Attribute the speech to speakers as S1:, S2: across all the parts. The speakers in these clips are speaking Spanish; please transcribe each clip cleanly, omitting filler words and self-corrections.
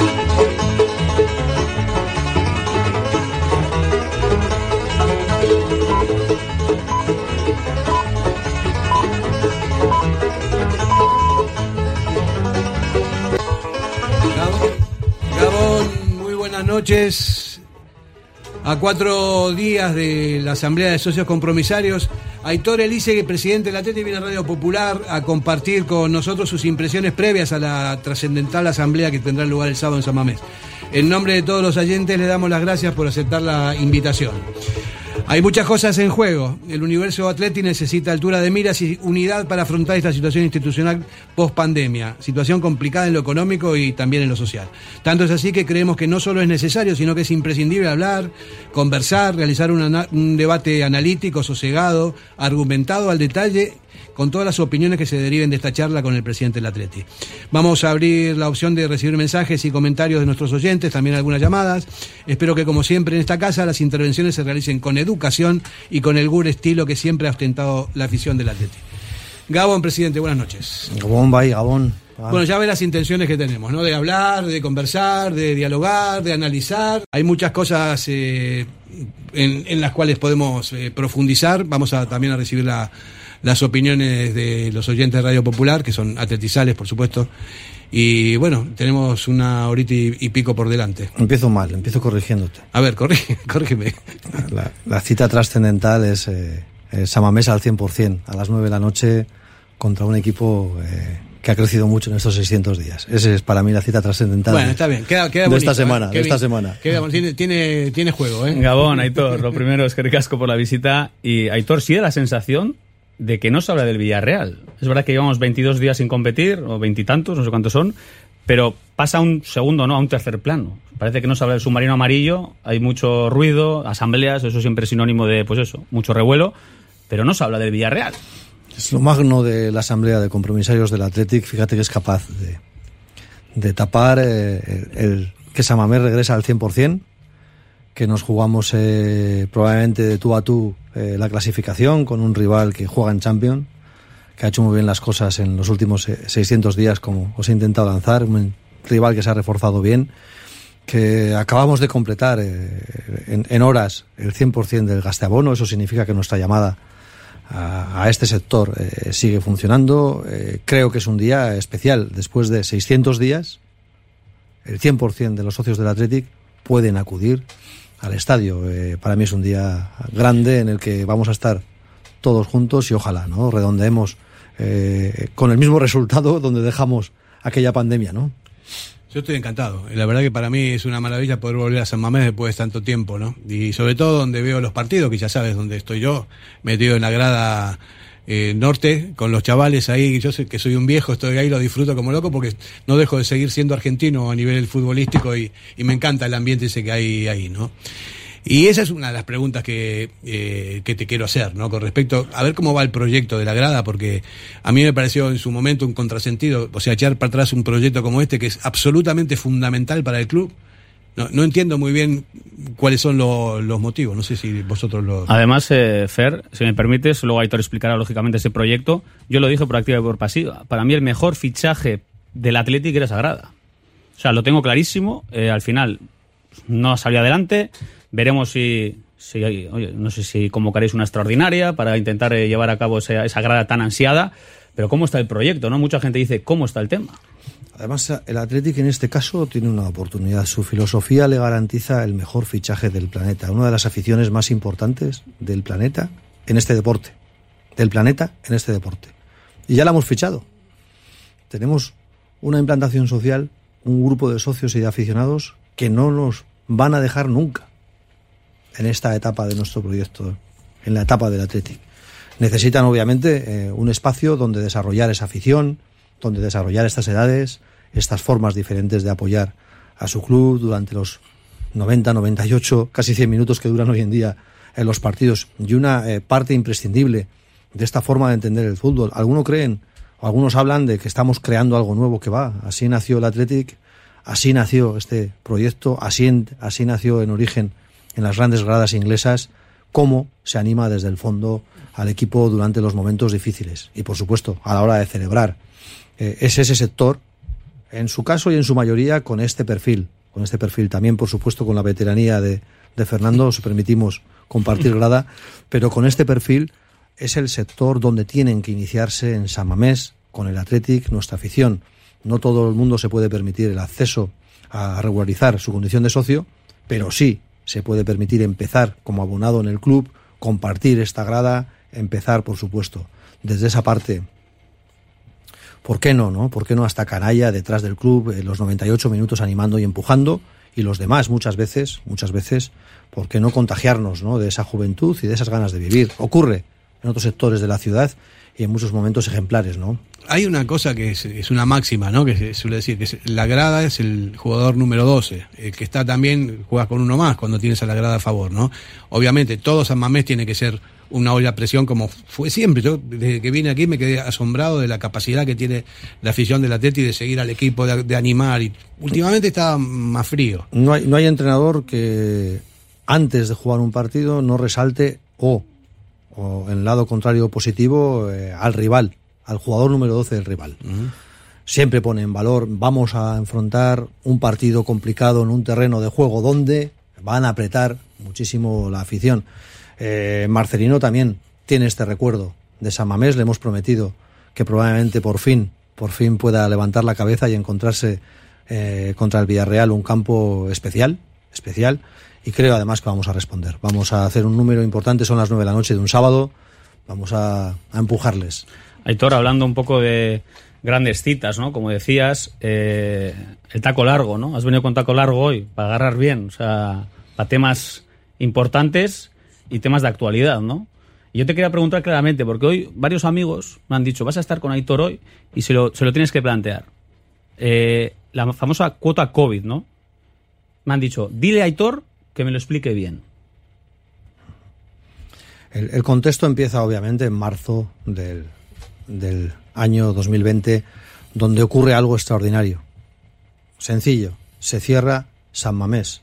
S1: Noches. A 4 días de la Asamblea de Socios Compromisarios, Aitor Elise, presidente del Atleti, viene a Radio Popular a compartir con nosotros sus impresiones previas a la trascendental asamblea que tendrá lugar el sábado en San Mamés. En nombre de todos los oyentes le damos las gracias por aceptar la invitación. Hay muchas cosas en juego. El universo Atleti necesita altura de miras y unidad para afrontar esta situación institucional post-pandemia. Situación complicada en lo económico y también en lo social. Tanto es así que creemos que no solo es necesario, sino que es imprescindible hablar, conversar, realizar un debate analítico, sosegado, argumentado al detalle, con todas las opiniones que se deriven de esta charla con el presidente del Atleti. Vamos a abrir la opción de recibir mensajes y comentarios de nuestros oyentes, también algunas llamadas. Espero que, como siempre en esta casa, las intervenciones se realicen con educación y con el gur estilo que siempre ha ostentado la afición del Atleti. Gabón, presidente, buenas noches.
S2: Gabón, bye, Gabón.
S1: Bueno, ya ve las intenciones que tenemos, ¿no? De hablar, de conversar, de dialogar, de analizar. Hay muchas cosas en las cuales podemos profundizar. Vamos a también a recibir las opiniones de los oyentes de Radio Popular, que son atletizales, por supuesto. Y bueno, tenemos una horita y pico por delante.
S2: Empiezo corrigiéndote.
S1: A ver, corrígeme.
S2: La cita trascendental es San Mamés al 100%, a las 9 de la noche, contra un equipo que ha crecido mucho en estos 600 días. Esa es para mí la cita trascendental.
S1: Bueno, está bien, queda
S2: de
S1: bonito,
S2: esta semana.
S1: Tiene juego, ¿eh?
S3: Gabón, Aitor, lo primero es que ricasco por la visita. Y Aitor, sí da la sensación de que no se habla del Villarreal. Es verdad que llevamos 22 días sin competir, o 20 y tantos, no sé cuántos son, pero pasa a un segundo, ¿no? A un tercer plano. Parece que no se habla del submarino amarillo, hay mucho ruido, asambleas, eso siempre es sinónimo de, pues eso, mucho revuelo, pero no se habla del Villarreal.
S2: Es lo magno de la asamblea de compromisarios del Athletic, fíjate que es capaz de tapar el que San Mamés regresa al 100%, que nos jugamos probablemente de tú a tú la clasificación con un rival que juega en Champions, que ha hecho muy bien las cosas en los últimos 600 días, como os he intentado lanzar, un rival que se ha reforzado bien, que acabamos de completar en horas el 100% del gaste abono. Eso significa que nuestra llamada a este sector sigue funcionando. Creo que es un día especial. Después de 600 días, el 100% de los socios del Athletic pueden acudir al estadio. Para mí es un día grande en el que vamos a estar todos juntos y ojalá, ¿no?, redondeemos con el mismo resultado donde dejamos aquella pandemia, ¿no?
S1: Yo estoy encantado. La verdad que para mí es una maravilla poder volver a San Mamés después de tanto tiempo, ¿no? Y sobre todo donde veo los partidos, que ya sabes dónde estoy yo, metido en la grada norte, con los chavales ahí. Yo sé que soy un viejo, estoy ahí, lo disfruto como loco porque no dejo de seguir siendo argentino a nivel futbolístico y me encanta el ambiente ese que hay ahí, ¿no? Y esa es una de las preguntas que te quiero hacer, ¿no? Con respecto a ver cómo va el proyecto de la grada, porque a mí me pareció en su momento un contrasentido, o sea, echar para atrás un proyecto como este que es absolutamente fundamental para el club. No entiendo muy bien cuáles son los motivos, no sé si vosotros lo...
S3: Además, Fer, si me permites, luego Aitor explicará lógicamente ese proyecto. Yo lo dije por activa y por pasiva. Para mí el mejor fichaje del Athletic era Sagrada. O sea, lo tengo clarísimo. Al final no salió adelante. Veremos si oye, no sé si convocaréis una extraordinaria para intentar llevar a cabo esa grada tan ansiada, pero ¿cómo está el proyecto, no? Mucha gente dice, ¿cómo está el tema?
S2: Además, el Athletic en este caso tiene una oportunidad. Su filosofía le garantiza el mejor fichaje del planeta, una de las aficiones más importantes del planeta en este deporte. Del planeta en este deporte. Y ya la hemos fichado. Tenemos una implantación social, un grupo de socios y de aficionados que no nos van a dejar nunca en esta etapa de nuestro proyecto, en la etapa del Athletic. Necesitan obviamente un espacio donde desarrollar esa afición, donde desarrollar estas edades, estas formas diferentes de apoyar a su club durante los 90, 98, casi 100 minutos que duran hoy en día en los partidos. Y una parte imprescindible de esta forma de entender el fútbol. Algunos hablan de que estamos creando algo nuevo, que va. Así nació el Athletic, así nació este proyecto, así nació en origen en las grandes gradas inglesas, cómo se anima desde el fondo al equipo durante los momentos difíciles y, por supuesto, a la hora de celebrar. Es ese sector en su caso y en su mayoría con este perfil. También, por supuesto, con la veteranía de Fernando, os permitimos compartir grada, pero con este perfil es el sector donde tienen que iniciarse en San Mamés, con el Athletic, nuestra afición. No todo el mundo se puede permitir el acceso a regularizar su condición de socio, pero sí se puede permitir empezar como abonado en el club, compartir esta grada, empezar, por supuesto, desde esa parte. ¿Por qué no? ¿Por qué no hasta canalla detrás del club, los 98 minutos animando y empujando? Y los demás, muchas veces, ¿por qué no contagiarnos, ¿no?, de esa juventud y de esas ganas de vivir? Ocurre en otros sectores de la ciudad y en muchos momentos ejemplares, ¿no?
S1: Hay una cosa que es una máxima, ¿no?, que se suele decir, que la grada es el jugador número 12, el que está también, juegas con uno más cuando tienes a la grada a favor, ¿no? Obviamente, todo San Mamés tiene que ser una olla a presión como fue siempre. Yo, desde que vine aquí, me quedé asombrado de la capacidad que tiene la afición del Atleti de seguir al equipo, de animar, y últimamente está más frío.
S2: No hay entrenador que antes de jugar un partido no resalte o en el lado contrario positivo al rival, al jugador número 12 del rival. Uh-huh. Siempre pone en valor, vamos a enfrentar un partido complicado en un terreno de juego donde van a apretar muchísimo la afición. Marcelino también tiene este recuerdo de San Mamés. Le hemos prometido que probablemente por fin pueda levantar la cabeza y encontrarse contra el Villarreal un campo especial, y creo además que vamos a responder. Vamos a hacer un número importante, son las 9 de la noche de un sábado, vamos a empujarles.
S3: Aitor, hablando un poco de grandes citas, ¿no? Como decías, el taco largo, ¿no? Has venido con taco largo hoy para agarrar bien, o sea, para temas importantes y temas de actualidad, ¿no? Y yo te quería preguntar claramente, porque hoy varios amigos me han dicho, vas a estar con Aitor hoy y se lo tienes que plantear. La famosa cuota COVID, ¿no? Me han dicho, dile a Aitor que me lo explique bien.
S2: El contexto empieza obviamente en marzo del año 2020, donde ocurre algo extraordinario. Sencillo, se cierra San Mamés,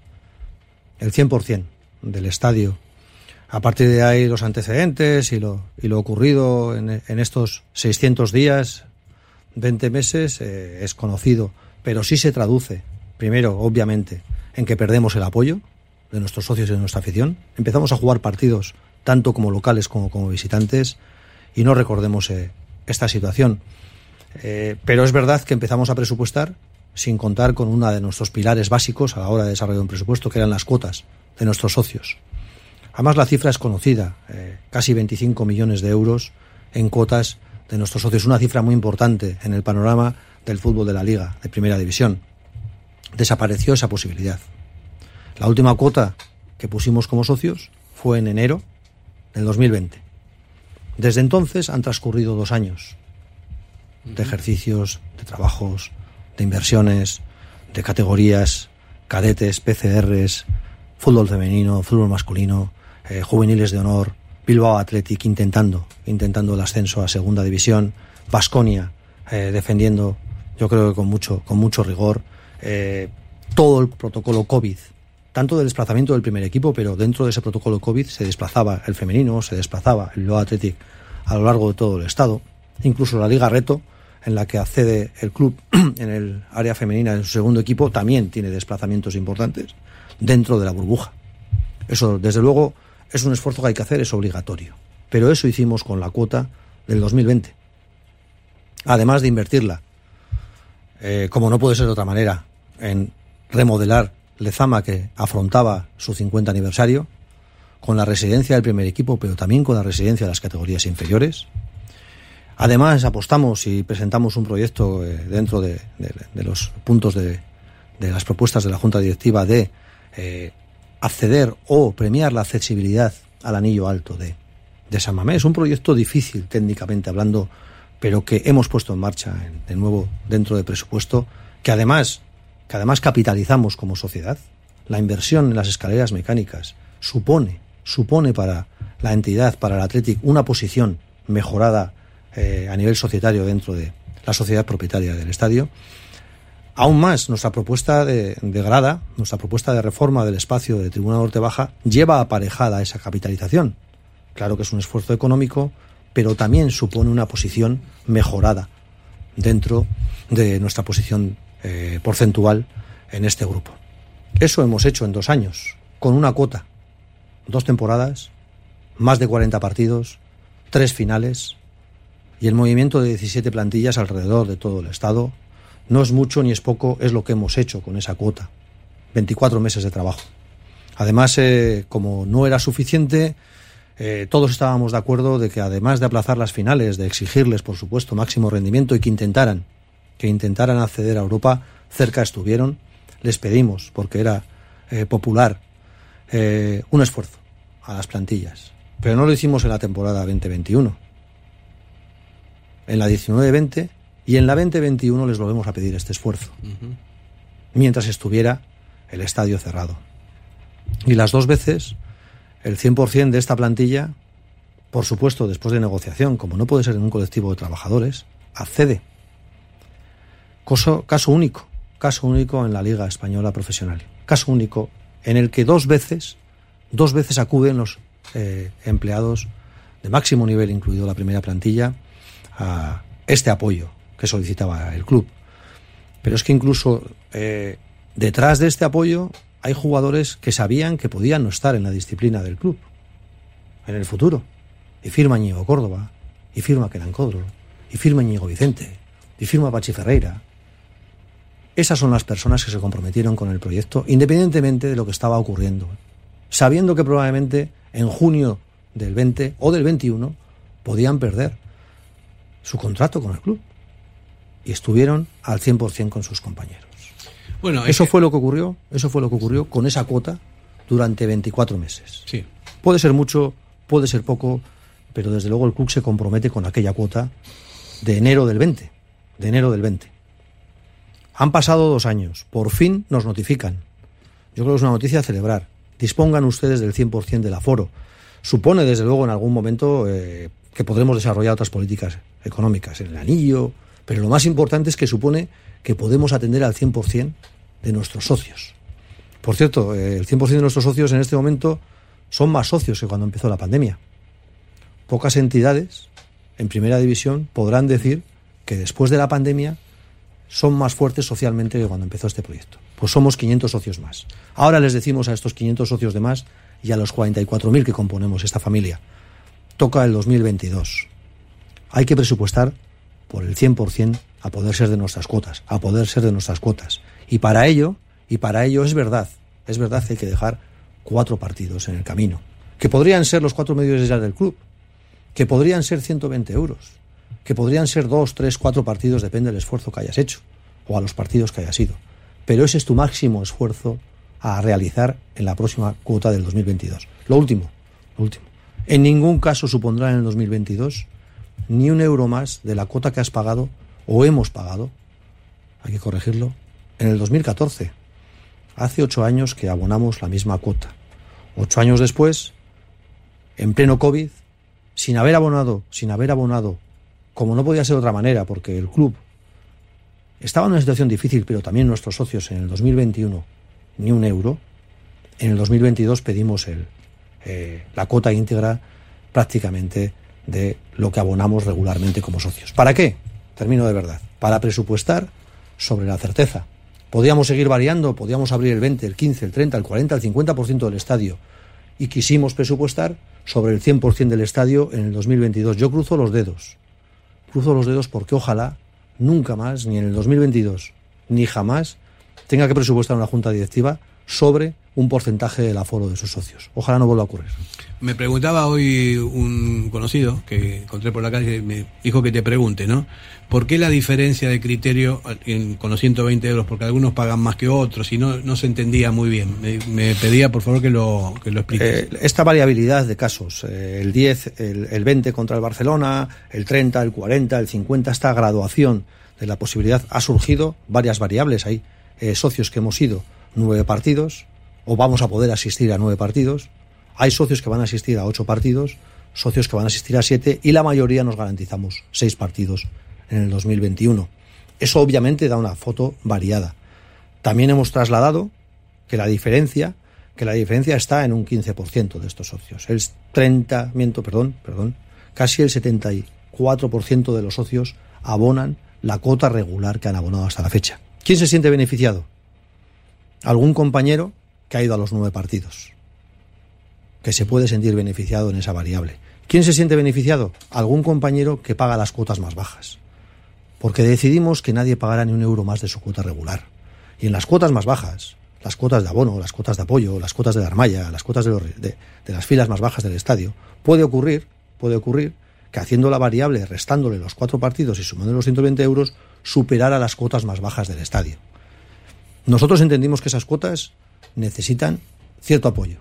S2: el 100% del estadio. A partir de ahí los antecedentes y lo ocurrido en estos 600 días, 20 meses, es conocido, pero sí se traduce, primero, obviamente, en que perdemos el apoyo de nuestros socios y de nuestra afición. Empezamos a jugar partidos tanto como locales como visitantes y no recordemos esta situación. Pero es verdad que empezamos a presupuestar sin contar con uno de nuestros pilares básicos a la hora de desarrollar un presupuesto, que eran las cuotas de nuestros socios. Además, la cifra es conocida, casi 25 millones de euros en cuotas de nuestros socios, una cifra muy importante en el panorama del fútbol de la Liga, de Primera División. Desapareció esa posibilidad. La última cuota que pusimos como socios fue en enero del 2020. Desde entonces han transcurrido 2 años de ejercicios, de trabajos, de inversiones, de categorías, cadetes, PCRs, fútbol femenino, fútbol masculino, juveniles de honor, Bilbao Athletic intentando el ascenso a Segunda División, Baskonia defendiendo, yo creo que con mucho rigor, todo el protocolo COVID, tanto del desplazamiento del primer equipo, pero dentro de ese protocolo COVID se desplazaba el femenino, se desplazaba el Bilbao Athletic a lo largo de todo el estado, incluso la Liga Reto, en la que accede el club en el área femenina en su segundo equipo, también tiene desplazamientos importantes dentro de la burbuja. Eso, desde luego, es un esfuerzo que hay que hacer, es obligatorio. Pero eso hicimos con la cuota del 2020. Además de invertirla, como no puede ser de otra manera, en remodelar Lezama, que afrontaba su 50 aniversario, con la residencia del primer equipo, pero también con la residencia de las categorías inferiores. Además, apostamos y presentamos un proyecto dentro de los puntos de las propuestas de la Junta Directiva de acceder o premiar la accesibilidad al anillo alto de San Mamés. Es un proyecto difícil técnicamente hablando, pero que hemos puesto en marcha de nuevo dentro del presupuesto, que además capitalizamos como sociedad. La inversión en las escaleras mecánicas supone para la entidad, para el Athletic, una posición mejorada a nivel societario dentro de la sociedad propietaria del estadio. Aún más, nuestra propuesta de grada, nuestra propuesta de reforma del espacio de Tribuna Norte Baja lleva aparejada esa capitalización. Claro que es un esfuerzo económico, pero también supone una posición mejorada dentro de nuestra posición porcentual en este grupo. Eso hemos hecho en 2 años, con una cuota, 2 temporadas, más de 40 partidos, 3 finales y el movimiento de 17 plantillas alrededor de todo el Estado. No es mucho ni es poco, es lo que hemos hecho con esa cuota. 24 meses de trabajo. Además, como no era suficiente, todos estábamos de acuerdo de que además de aplazar las finales, de exigirles, por supuesto, máximo rendimiento y que intentaran acceder a Europa, cerca estuvieron. Les pedimos, porque era popular, un esfuerzo a las plantillas. Pero no lo hicimos en la temporada 2021. En la 19-20 y en la 20-21 les volvemos a pedir este esfuerzo. Mientras estuviera el estadio cerrado. Y las 2 veces, el 100% de esta plantilla, por supuesto, después de negociación, como no puede ser en un colectivo de trabajadores, accede. Caso único en la Liga Española Profesional. Caso único en el que 2 veces acuden los empleados de máximo nivel, incluido la primera plantilla, a este apoyo que solicitaba el club. Pero es que incluso detrás de este apoyo hay jugadores que sabían que podían no estar en la disciplina del club en el futuro. Y firma Íñigo Córdoba, y firma Kenan Codro, y firma Íñigo Vicente, y firma Pachi Ferreira. Esas son las personas que se comprometieron con el proyecto, independientemente de lo que estaba ocurriendo, sabiendo que probablemente en junio del 20 o del 21 podían perder su contrato con el club. Y estuvieron al 100% con sus compañeros. Bueno, eso fue lo que ocurrió con esa cuota durante 24 meses.
S1: Sí.
S2: Puede ser mucho, puede ser poco, pero desde luego el club se compromete con aquella cuota de enero del 20. Han pasado 2 años, por fin nos notifican. Yo creo que es una noticia a celebrar. Dispongan ustedes del 100% del aforo. Supone, desde luego, en algún momento que podremos desarrollar otras políticas económicas en el anillo, pero lo más importante es que supone que podemos atender al 100% de nuestros socios. Por cierto, el 100% de nuestros socios en este momento son más socios que cuando empezó la pandemia. Pocas entidades en primera división podrán decir que después de la pandemia son más fuertes socialmente que cuando empezó este proyecto. Pues somos 500 socios más. Ahora les decimos a estos 500 socios de más y a los 44.000 que componemos esta familia: toca el 2022. Hay que presupuestar por el 100% a poder ser de nuestras cuotas, Y para ello es verdad que hay que dejar 4 partidos en el camino, que podrían ser los 4 medios ya del club, que podrían ser 120 euros, que podrían ser 2, 3, 4 partidos, depende del esfuerzo que hayas hecho, o a los partidos que hayas ido. Pero ese es tu máximo esfuerzo a realizar en la próxima cuota del 2022. Lo último. En ningún caso supondrá en el 2022 ni un euro más de la cuota que has pagado o hemos pagado, hay que corregirlo, en el 2014. Hace 8 años que abonamos la misma cuota. 8 años después, en pleno COVID, sin haber abonado, como no podía ser de otra manera, porque el club estaba en una situación difícil, pero también nuestros socios en el 2021, ni un euro. En el 2022 pedimos la cuota íntegra prácticamente de lo que abonamos regularmente como socios. ¿Para qué? Termino de verdad. Para presupuestar sobre la certeza. Podíamos seguir variando, podíamos abrir el 20, el 15, el 30, el 40, el 50% del estadio. Y quisimos presupuestar sobre el 100% del estadio en el 2022. Yo cruzo los dedos porque ojalá nunca más, ni en el 2022, ni jamás, tenga que presupuestar una junta directiva sobre un porcentaje del aforo de sus socios. Ojalá no vuelva a ocurrir.
S1: Me preguntaba hoy un conocido que encontré por la calle, me dijo que te pregunte, ¿no? ¿Por qué la diferencia de criterio con los 120 euros? Porque algunos pagan más que otros y no se entendía muy bien. Me pedía, por favor, que lo expliques.
S2: Esta variabilidad de casos, el 10, el 20 contra el Barcelona, el 30, el 40, el 50, esta graduación de la posibilidad, ha surgido varias variables. Hay socios que hemos ido 9 partidos, o vamos a poder asistir a 9 partidos. Hay socios que van a asistir a 8 partidos, socios que van a asistir a 7, y la mayoría nos garantizamos 6 partidos en el 2021. Eso obviamente da una foto variada. También hemos trasladado que la diferencia está en un 15% de estos socios. Casi el 74% de los socios abonan la cuota regular que han abonado hasta la fecha. ¿Quién se siente beneficiado? Algún compañero que ha ido a los 9 partidos, que se puede sentir beneficiado en esa variable. ¿Quién se siente beneficiado? Algún compañero que paga las cuotas más bajas, porque decidimos que nadie pagara ni un euro más de su cuota regular. Y en las cuotas más bajas, las cuotas de abono, las cuotas de apoyo, las cuotas de la armalla, las cuotas de las filas más bajas del estadio, puede ocurrir que haciendo la variable, restándole los 4 partidos y sumando los 120 euros, superara las cuotas más bajas del estadio. Nosotros entendimos que esas cuotas necesitan cierto apoyo.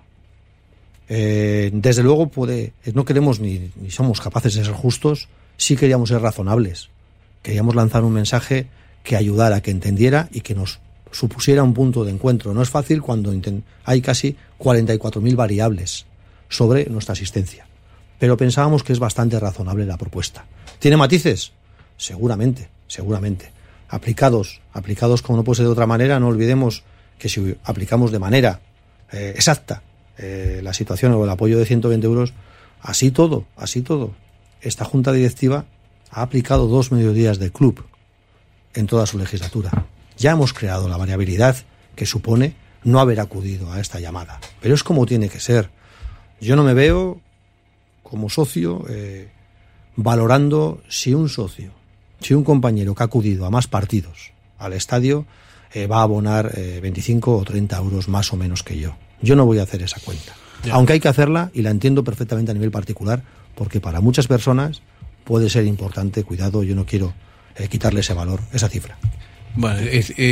S2: Desde luego no queremos ni somos capaces de ser justos, sí queríamos ser razonables. Queríamos lanzar un mensaje que ayudara, que entendiera y que nos supusiera un punto de encuentro. No es fácil cuando hay casi 44.000 variables sobre nuestra asistencia. Pero pensábamos que es bastante razonable la propuesta. ¿Tiene matices? Seguramente. Aplicados como no puede ser de otra manera, no olvidemos que si aplicamos de manera exacta la situación o el apoyo de 120 euros, así todo, esta junta directiva ha aplicado 2 mediodías de club en toda su legislatura. Ya hemos creado la variabilidad que supone no haber acudido a esta llamada. Pero es como tiene que ser. Yo no me veo como socio valorando si un compañero que ha acudido a más partidos al estadio va a abonar 25 o 30 euros más o menos que yo. Yo no voy a hacer esa cuenta. Ya. Aunque hay que hacerla, y la entiendo perfectamente a nivel particular, porque para muchas personas puede ser importante, cuidado, yo no quiero quitarle ese valor, esa cifra.
S1: Bueno,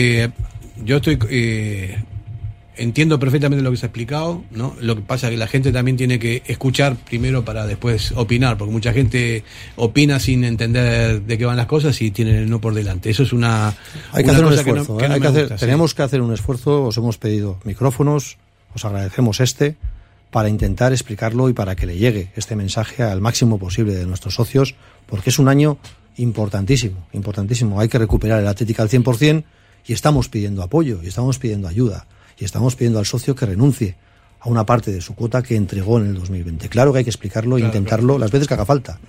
S1: yo entiendo perfectamente lo que se ha explicado, ¿no? Lo que pasa es que la gente también tiene que escuchar primero para después opinar, porque mucha gente opina sin entender de qué van las cosas y tiene el no por delante. Eso es
S2: hay que hacer un esfuerzo. Tenemos que hacer un esfuerzo. Os hemos pedido micrófonos, os agradecemos para intentar explicarlo y para que le llegue este mensaje al máximo posible de nuestros socios, porque es un año importantísimo. Hay que recuperar el Atlético al 100% y estamos pidiendo apoyo y estamos pidiendo ayuda. Y estamos pidiendo al socio que renuncie a una parte de su cuota que entregó en el 2020. Claro que hay que explicarlo e intentarlo las veces que haga falta.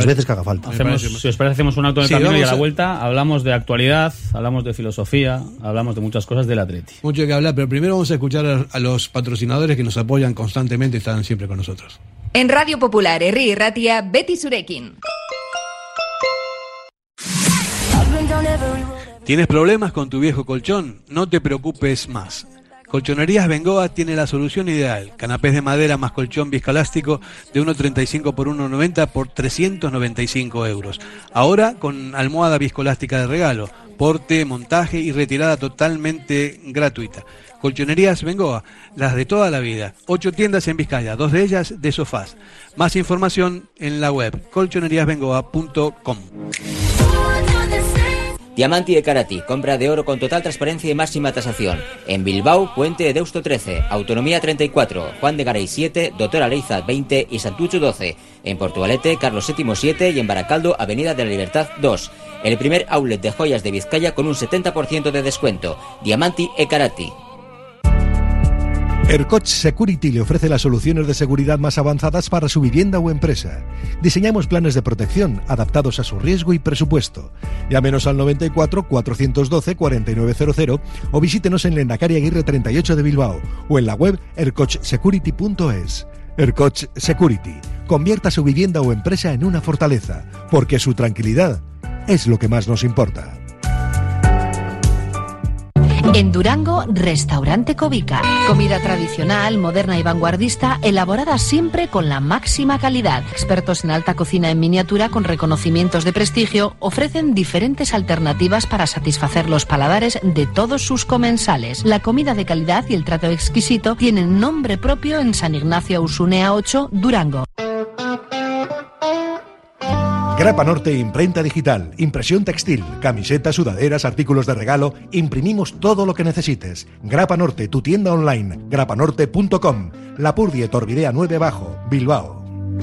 S3: Si os parece, hacemos un auto en el camino y a la vuelta hablamos de actualidad, hablamos de filosofía, hablamos de muchas cosas del Atleti.
S1: Mucho que hablar, pero primero vamos a escuchar a los patrocinadores que nos apoyan constantemente y están siempre con nosotros.
S4: En Radio Popular, Herri Irratia, Beti Zurekin.
S1: ¿Tienes problemas con tu viejo colchón? No te preocupes más. Colchonerías Bengoa tiene la solución ideal. Canapés de madera más colchón viscoelástico de 1,35 por 1,90 por 395 euros. Ahora con almohada viscoelástica de regalo. Porte, montaje y retirada totalmente gratuita. Colchonerías Bengoa, las de toda la vida. 8 tiendas en Vizcaya, 2 de ellas de sofás. Más información en la web colchoneríasbengoa.com.
S5: Diamanti e Karati, compra de oro con total transparencia y máxima tasación. En Bilbao, Puente de Deusto 13, Autonomía 34, Juan de Garay 7, Doctor Aleiza 20 y Santucho 12. En Portugalete, Carlos VII 7 y en Baracaldo, Avenida de la Libertad 2. El primer outlet de joyas de Vizcaya con un 70% de descuento. Diamanti e Karati.
S6: Ercoch Security le ofrece las soluciones de seguridad más avanzadas para su vivienda o empresa. Diseñamos planes de protección adaptados a su riesgo y presupuesto. Llámenos al 94 412 4900 o visítenos en Lehendakari Aguirre 38 de Bilbao o en la web ercochsecurity.es. Ercoch Security. Convierta su vivienda o empresa en una fortaleza, porque su tranquilidad es lo que más nos importa.
S7: En Durango, Restaurante Covica. Comida tradicional, moderna y vanguardista, elaborada siempre con la máxima calidad. Expertos en alta cocina en miniatura con reconocimientos de prestigio ofrecen diferentes alternativas para satisfacer los paladares de todos sus comensales. La comida de calidad y el trato exquisito tienen nombre propio en San Ignacio Ausunea 8, Durango.
S6: Grapa Norte Imprenta Digital, impresión textil, camisetas, sudaderas, artículos de regalo, imprimimos todo lo que necesites. Grapa Norte, tu tienda online, grapanorte.com, Lapurdi Etorbidea 9 Bajo, Bilbao.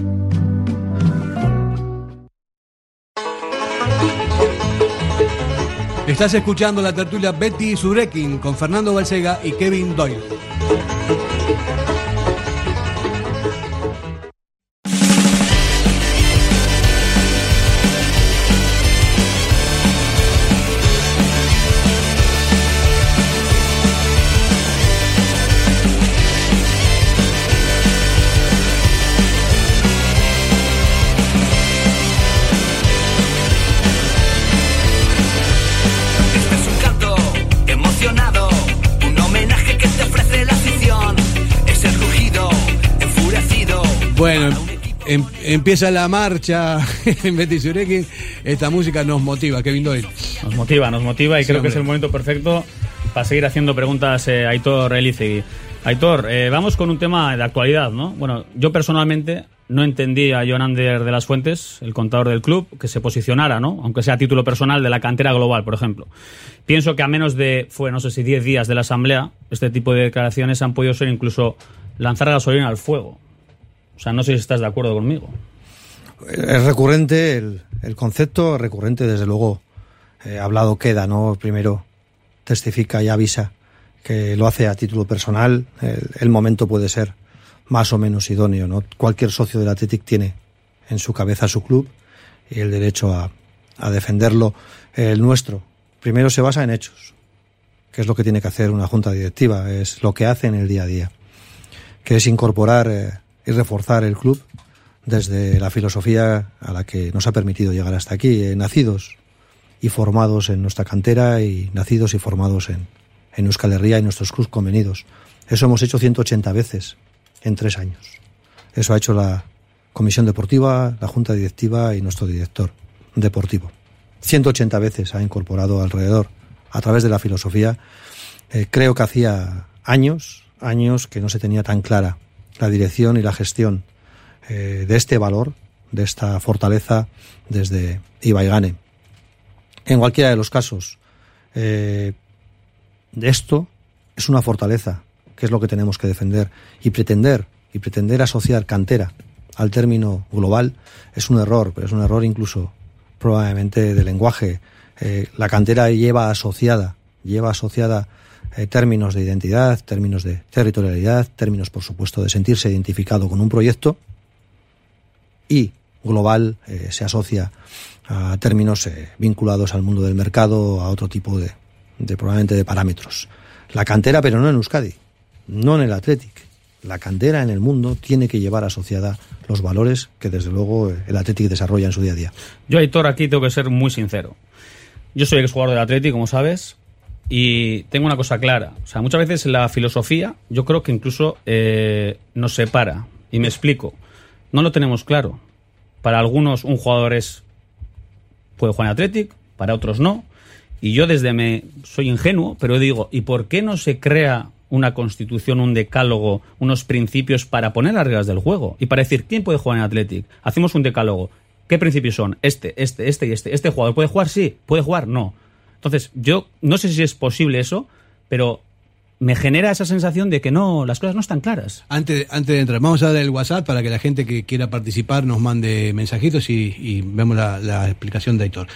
S1: Estás escuchando la tertulia Beti Zurekin con Fernando Balsega y Kevin Doyle. Bueno, empieza la marcha en Betis Surekin. Esta música nos motiva, Kevin Doyle.
S3: Nos motiva y
S1: Sí,
S3: creo
S1: hombre.
S3: que es el momento perfecto para seguir haciendo preguntas a Aitor Elizegui. Aitor, vamos con un tema de actualidad, ¿no? Bueno, yo personalmente no entendí a Jonander de las Fuentes, el contador del club, que se posicionara, ¿no? Aunque sea a título personal, de la cantera global, por ejemplo. Pienso que a menos de, no sé si 10 días de la asamblea, este tipo de declaraciones han podido ser incluso lanzar gasolina al fuego. O sea, no sé si estás de acuerdo conmigo.
S2: Es recurrente el concepto, recurrente desde luego. Hablado queda, ¿no? Primero testifica y avisa que lo hace a título personal. El momento puede ser más o menos idóneo, ¿no? Cualquier socio del Athletic tiene en su cabeza su club y el derecho a defenderlo. El nuestro, primero se basa en hechos, que es lo que tiene que hacer una junta directiva, es lo que hace en el día a día, que es incorporar y reforzar el club desde la filosofía a la que nos ha permitido llegar hasta aquí, nacidos y formados en nuestra cantera y nacidos y formados en Euskal Herria y nuestros clubs convenidos. Eso hemos hecho 180 veces en 3 años. Eso ha hecho la comisión deportiva, la junta directiva y nuestro director deportivo. 180 veces ha incorporado alrededor, a través de la filosofía. Creo que hacía años que no se tenía tan clara la dirección y la gestión de este valor, de esta fortaleza desde Ibaigane. En cualquiera de los casos, esto es una fortaleza, que es lo que tenemos que defender, y pretender asociar cantera al término global es un error, pero es un error incluso probablemente de lenguaje. La cantera lleva asociada términos de identidad, términos de territorialidad, términos, por supuesto, de sentirse identificado con un proyecto, y global se asocia a términos vinculados al mundo del mercado, a otro tipo de probablemente de parámetros. La cantera, pero no en Euskadi, no en el Athletic. La cantera en el mundo tiene que llevar asociada los valores que desde luego el Athletic desarrolla en su día a día.
S3: Yo, Aitor, aquí tengo que ser muy sincero. Yo soy exjugador del Athletic, como sabes, y tengo una cosa clara. O sea, muchas veces la filosofía, yo creo que incluso nos separa. Y me explico. No lo tenemos claro. Para algunos un jugador puede jugar en Athletic, para otros no. Y yo soy ingenuo, pero digo, ¿y por qué no se crea una constitución, un decálogo, unos principios para poner las reglas del juego? Y para decir, ¿quién puede jugar en Athletic? Hacemos un decálogo. ¿Qué principios son? Este y este. ¿Este jugador puede jugar? Sí. ¿Puede jugar? No. Entonces, yo no sé si es posible eso, pero me genera esa sensación de que no, las cosas no están claras.
S1: Antes de entrar, vamos a dar el WhatsApp para que la gente que quiera participar nos mande mensajitos y vemos la explicación de Aitor.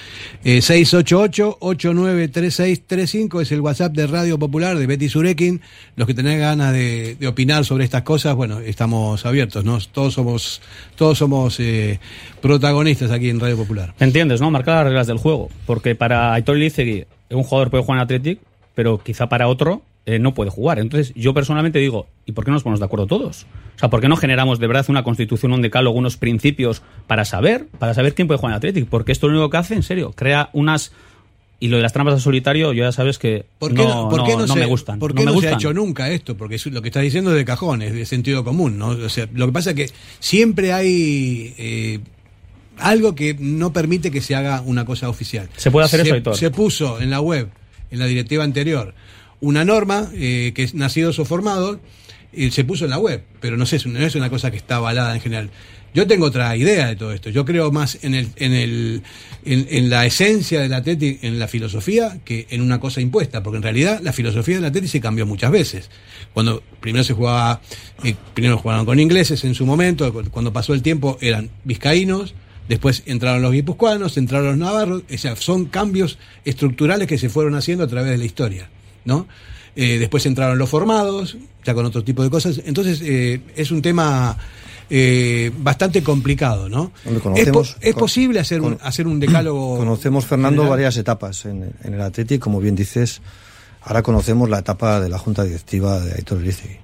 S1: 688-893635 es el WhatsApp de Radio Popular de Betis Surekin. Los que tengan ganas de opinar sobre estas cosas, bueno, estamos abiertos, ¿no? Todos somos protagonistas aquí en Radio Popular.
S3: ¿Entiendes, no? Marcar las reglas del juego. Porque para Aitor Elizegui, un jugador puede jugar en Athletic, pero quizá para otro no puede jugar. Entonces, yo personalmente digo, ¿y por qué no nos ponemos de acuerdo todos? O sea, ¿por qué no generamos de verdad una constitución, un decálogo, unos principios para saber quién puede jugar en Athletic? Porque esto lo único que hace, en serio, crea unas... Y lo de las trampas a solitario, yo ya sabes que no me gustan.
S1: ¿Por qué no se ha hecho nunca esto? Porque lo que estás diciendo es de cajón, es de sentido común, ¿no? O sea, lo que pasa es que siempre hay algo que no permite que se haga una cosa oficial.
S3: ¿Se puede hacer eso, Aitor?
S1: Se puso en la web, en la directiva anterior, una norma que es nacidos o formados, y se puso en la web, pero no sé, no es una cosa que está avalada en general. Yo tengo otra idea de todo esto. Yo creo más en la esencia del Athletic, en la filosofía, que en una cosa impuesta, porque en realidad la filosofía del Athletic se cambió muchas veces. Cuando primero jugaban con ingleses en su momento, cuando pasó el tiempo eran vizcaínos, después entraron los guipuzcoanos, entraron los navarros. O sea, son cambios estructurales que se fueron haciendo a través de la historia, ¿no? Después entraron los formados, ya con otro tipo de cosas. Entonces, es un tema bastante complicado, ¿no? ¿Es posible hacer un decálogo?
S2: Conocemos, Fernando, general? Varias etapas en el Athletic, como bien dices. Ahora conocemos la etapa de la junta directiva de Aitor Elizegui.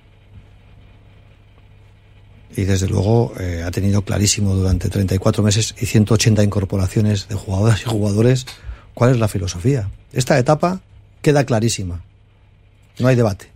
S2: Y desde luego ha tenido clarísimo durante 34 meses y 180 incorporaciones de jugadoras y jugadores cuál es la filosofía. Esta etapa queda clarísima. No hay debate.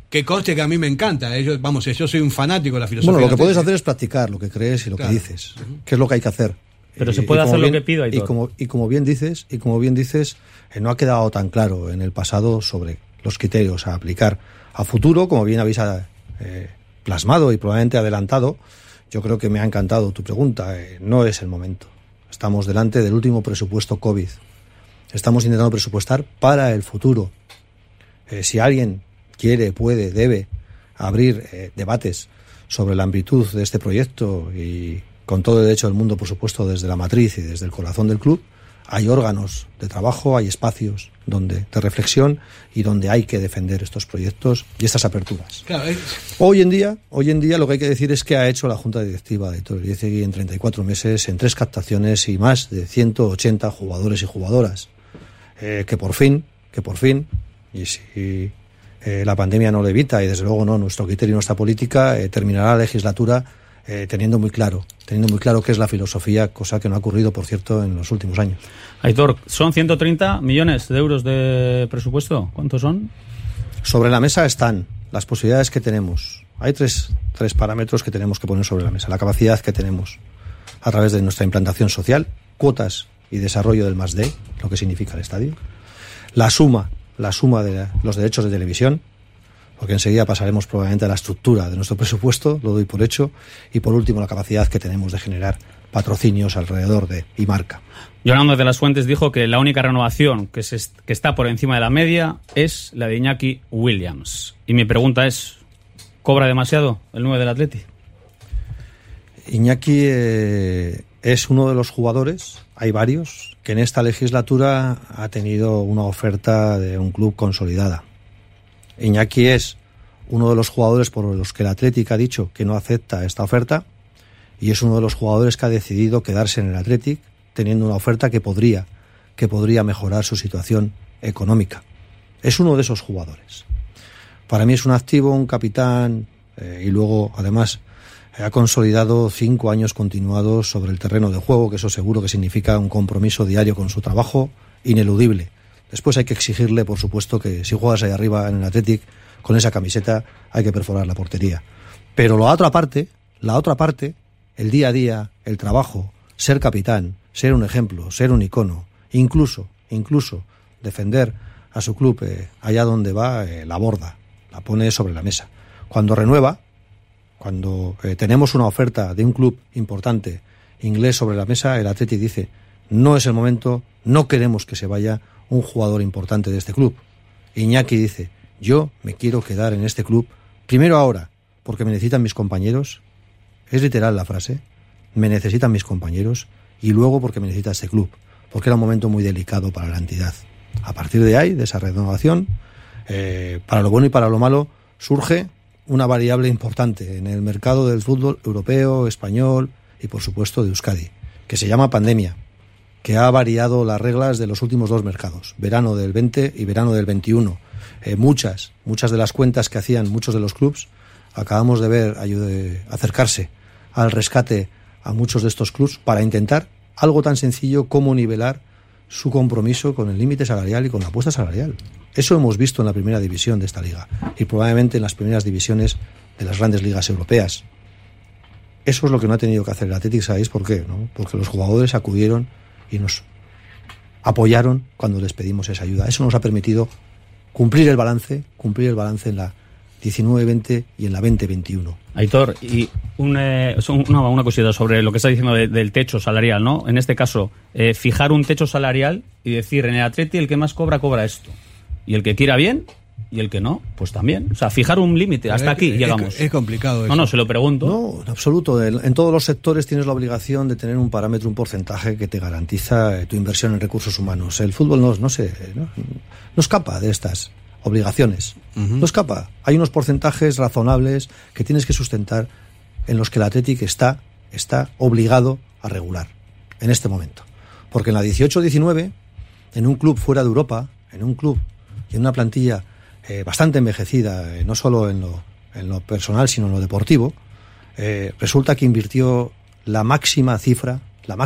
S1: Que conste que a mí me encanta. Yo soy un fanático de la filosofía.
S2: Bueno, lo que
S1: Atlética.
S2: puedes hacer es practicar lo que crees y lo que dices. ¿Qué es lo que hay que hacer?
S3: Pero se puede hacer lo que pido,
S2: Aitor. Y como bien dices, no ha quedado tan claro en el pasado sobre los criterios a aplicar a futuro, como bien habéis plasmado y probablemente adelantado. Yo creo que me ha encantado tu pregunta. No es el momento. Estamos delante del último presupuesto COVID. Estamos intentando presupuestar para el futuro. Si alguien quiere, puede, debe abrir debates sobre la amplitud de este proyecto y con todo el derecho del mundo, por supuesto, desde la matriz y desde el corazón del club, hay órganos de trabajo, hay espacios de reflexión y donde hay que defender estos proyectos y estas aperturas.
S1: Claro,
S2: Hoy en día lo que hay que decir es que ha hecho la Junta Directiva de Aitor Elizegui en 34 meses, en 3 captaciones y más de 180 jugadores y jugadoras. Que por fin, y si la pandemia no lo evita y desde luego no nuestro criterio y nuestra política, terminará la legislatura teniendo muy claro qué es la filosofía, cosa que no ha ocurrido, por cierto, en los últimos años.
S3: Aitor, ¿son 130 millones de euros de presupuesto? ¿Cuántos son?
S2: Sobre la mesa están las posibilidades que tenemos. Hay tres parámetros que tenemos que poner sobre la mesa. La capacidad que tenemos a través de nuestra implantación social, cuotas y desarrollo del +D, lo que significa el estadio. La suma de los derechos de televisión, porque enseguida pasaremos probablemente a la estructura de nuestro presupuesto, lo doy por hecho, y por último la capacidad que tenemos de generar patrocinios alrededor y marca.
S3: Yolanda de las Fuentes dijo que la única renovación que está por encima de la media es la de Iñaki Williams. Y mi pregunta es, ¿cobra demasiado el 9 del Atleti?
S2: Iñaki es uno de los jugadores, hay varios, que en esta legislatura ha tenido una oferta de un club consolidada. Iñaki es uno de los jugadores por los que el Athletic ha dicho que no acepta esta oferta y es uno de los jugadores que ha decidido quedarse en el Athletic teniendo una oferta que podría mejorar su situación económica. Es uno de esos jugadores. Para mí es un activo, un capitán y luego además ha consolidado 5 años continuados sobre el terreno de juego, que eso seguro que significa un compromiso diario con su trabajo ineludible. Después hay que exigirle, por supuesto, que si juegas ahí arriba en el Athletic, con esa camiseta hay que perforar la portería. Pero la otra parte, el día a día, el trabajo, ser capitán, ser un ejemplo, ser un icono, incluso defender a su club allá donde va, la aborda, la pone sobre la mesa. Cuando renueva, cuando tenemos una oferta de un club importante inglés sobre la mesa, el Athletic dice, no es el momento, no queremos que se vaya un jugador importante de este club. Iñaki dice, yo me quiero quedar en este club, primero ahora, porque me necesitan mis compañeros, es literal la frase, me necesitan mis compañeros, y luego porque me necesita este club, porque era un momento muy delicado para la entidad. A partir de ahí, de esa renovación, para lo bueno y para lo malo, surge una variable importante en el mercado del fútbol europeo, español y por supuesto de Euskadi, que se llama pandemia, que ha variado las reglas de los últimos 2 mercados, verano del 20 y verano del 21. Muchas de las cuentas que hacían muchos de los clubs, acabamos de ver acercarse al rescate a muchos de estos clubs para intentar algo tan sencillo como nivelar su compromiso con el límite salarial y con la apuesta salarial. Eso hemos visto en la primera división de esta liga y probablemente en las primeras divisiones de las grandes ligas europeas. Eso es lo que no ha tenido que hacer el Athletic, ¿sabéis por qué? ¿No? Porque los jugadores acudieron y nos apoyaron cuando les pedimos esa ayuda. Eso nos ha permitido cumplir el balance en la 19-20 y en la 20-21.
S3: Aitor, y una cosita sobre lo que está diciendo del techo salarial, ¿no? En este caso, fijar un techo salarial y decir, en el Atleti el que más cobra esto. Y el que quiera bien, y el que no, pues también. O sea, fijar un límite, hasta aquí llegamos.
S1: Es complicado eso.
S3: No, se lo pregunto.
S2: No, en absoluto. En todos los sectores tienes la obligación de tener un parámetro, un porcentaje que te garantiza tu inversión en recursos humanos. El fútbol no escapa de estas obligaciones. No escapa. Hay unos porcentajes razonables que tienes que sustentar en los que el Athletic está obligado a regular en este momento. Porque en la 18-19, en un club fuera de Europa, en un club y en una plantilla bastante envejecida, no solo en lo personal, sino en lo deportivo, resulta que invirtió la máxima cifra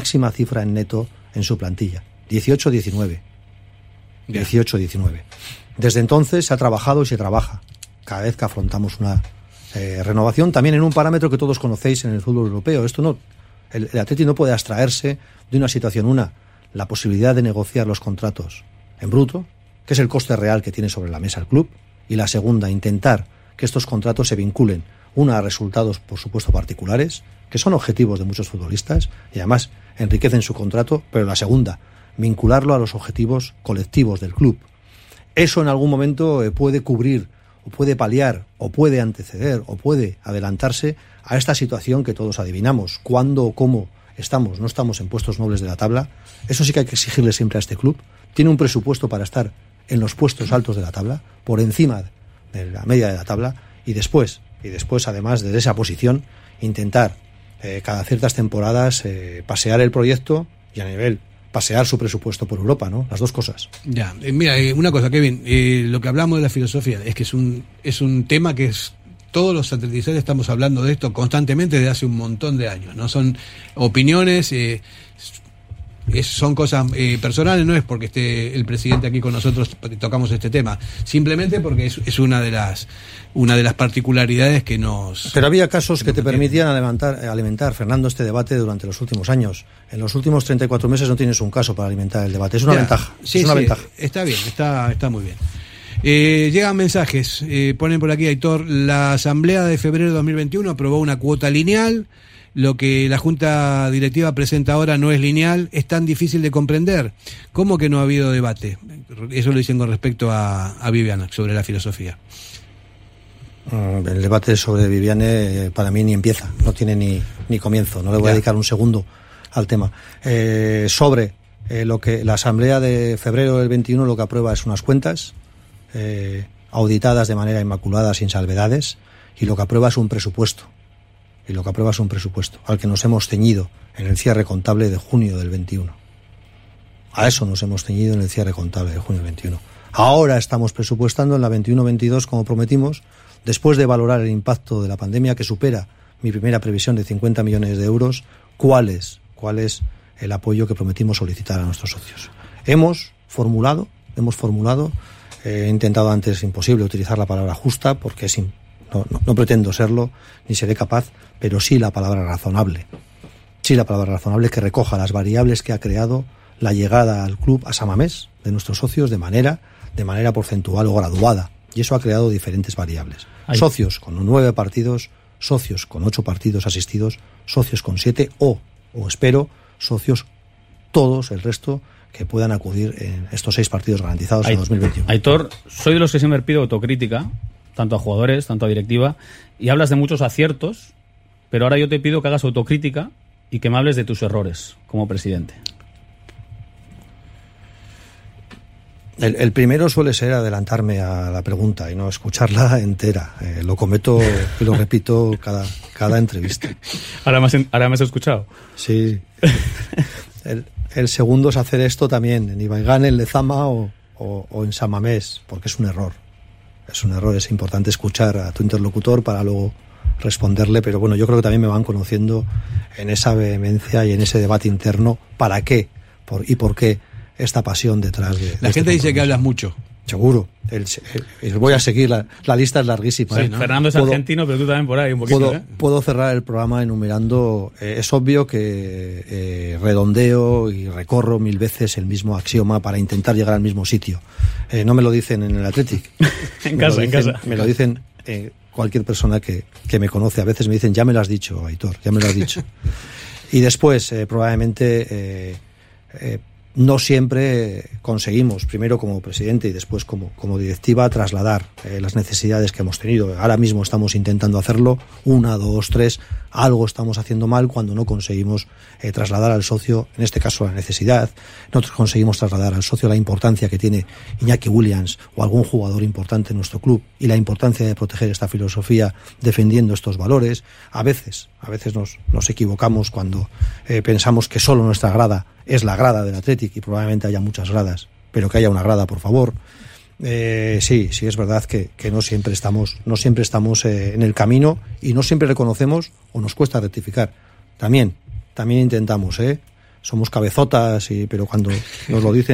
S2: en neto en su plantilla. 18-19. Desde entonces se ha trabajado y se trabaja cada vez que afrontamos una renovación, también en un parámetro que todos conocéis en el fútbol europeo. Esto no, el Atleti no puede abstraerse de una situación, la posibilidad de negociar los contratos en bruto, que es el coste real que tiene sobre la mesa el club, y la segunda, intentar que estos contratos se vinculen, a resultados, por supuesto, particulares, que son objetivos de muchos futbolistas, y además enriquecen su contrato, pero la segunda, vincularlo a los objetivos colectivos del club. Eso en algún momento puede cubrir, o puede paliar, o puede anteceder, o puede adelantarse a esta situación que todos adivinamos. ¿Cuándo o cómo no estamos en puestos nobles de la tabla? Eso sí que hay que exigirle siempre a este club. Tiene un presupuesto para estar en los puestos altos de la tabla, por encima de la media de la tabla, y después, además, desde esa posición, intentar cada ciertas temporadas pasear el proyecto y a nivel pasear su presupuesto por Europa, ¿no? Las dos cosas.
S1: Ya, mira, una cosa, Kevin, lo que hablamos de la filosofía es que es un tema que es, todos los atletistas estamos hablando de esto constantemente desde hace un montón de años, ¿no? Son opiniones, son cosas personales, no es porque esté el presidente aquí con nosotros tocamos este tema, simplemente porque es una de las particularidades que nos...
S2: Pero había casos que te permitían alimentar, Fernando, este debate durante los últimos años. En los últimos 34 meses no tienes un caso para alimentar el debate. Es una ventaja.
S1: Sí,
S2: es una ventaja.
S1: Está bien, está muy bien. Llegan mensajes, ponen por aquí, Aitor, la Asamblea de febrero de 2021 aprobó una cuota lineal. Lo que la Junta Directiva presenta ahora no es lineal, es tan difícil de comprender. ¿Cómo que no ha habido debate? Eso lo dicen con respecto a Viviane, sobre la filosofía.
S2: El debate sobre Viviane para mí ni empieza, no tiene ni comienzo. No le voy a dedicar un segundo al tema. Sobre lo que la Asamblea de febrero del 21 lo que aprueba es unas cuentas auditadas de manera inmaculada, sin salvedades, y lo que aprueba es un presupuesto. Al que nos hemos ceñido en el cierre contable de junio del 21. A eso nos hemos ceñido en el cierre contable de junio del 21. Ahora estamos presupuestando en la 21-22, como prometimos, después de valorar el impacto de la pandemia, que supera mi primera previsión de 50 millones de euros, cuál es el apoyo que prometimos solicitar a nuestros socios. Hemos formulado, he intentado antes, imposible utilizar la palabra justa, porque no pretendo serlo, ni seré capaz, pero sí la palabra razonable. Sí la palabra razonable que recoja las variables que ha creado la llegada al club a San Mamés de nuestros socios de manera porcentual o graduada. Y eso ha creado diferentes variables. Socios con 9 partidos, socios con 8 partidos asistidos, socios con 7 o espero, socios todos, el resto, que puedan acudir en estos 6 partidos garantizados en 2021.
S3: Aitor, soy de los que siempre pido autocrítica, tanto a jugadores, tanto a directiva, y hablas de muchos aciertos, pero ahora yo te pido que hagas autocrítica y que me hables de tus errores como presidente.
S2: El primero suele ser adelantarme a la pregunta y no escucharla entera. Lo cometo y lo repito cada entrevista.
S3: ¿Ahora me has escuchado?
S2: Sí. El segundo es hacer esto también en Ibaigán, en Lezama o en San Mamés, porque es un error. Es importante escuchar a tu interlocutor para luego responderle, pero bueno, yo creo que también me van conociendo en esa vehemencia y en ese debate interno para qué y por qué esta pasión detrás de
S1: la gente dice que hablas mucho.
S2: Seguro. Voy a seguir, la lista es larguísima.
S3: Sí, ¿no? Fernando es argentino, pero tú también por ahí un poquito.
S2: Puedo cerrar el programa enumerando. Es obvio que redondeo y recorro 1000 veces el mismo axioma para intentar llegar al mismo sitio. No me lo dicen en el Athletic.
S3: en casa.
S2: Me lo dicen cualquier persona que me conoce. A veces me dicen, ya me lo has dicho, Aitor, ya me lo has dicho. Y después, probablemente... no siempre conseguimos, primero como presidente y después como directiva, trasladar las necesidades que hemos tenido. Ahora mismo estamos intentando hacerlo, 1, 2, 3, algo estamos haciendo mal cuando no conseguimos trasladar al socio, en este caso la necesidad, no conseguimos trasladar al socio la importancia que tiene Iñaki Williams o algún jugador importante en nuestro club y la importancia de proteger esta filosofía defendiendo estos valores. A veces nos equivocamos cuando pensamos que solo nuestra grada es la grada del Athletic y probablemente haya muchas gradas, pero que haya una grada, por favor. Sí, es verdad que no siempre estamos en el camino y no siempre reconocemos o nos cuesta rectificar. También intentamos, somos cabezotas, pero cuando nos lo dicen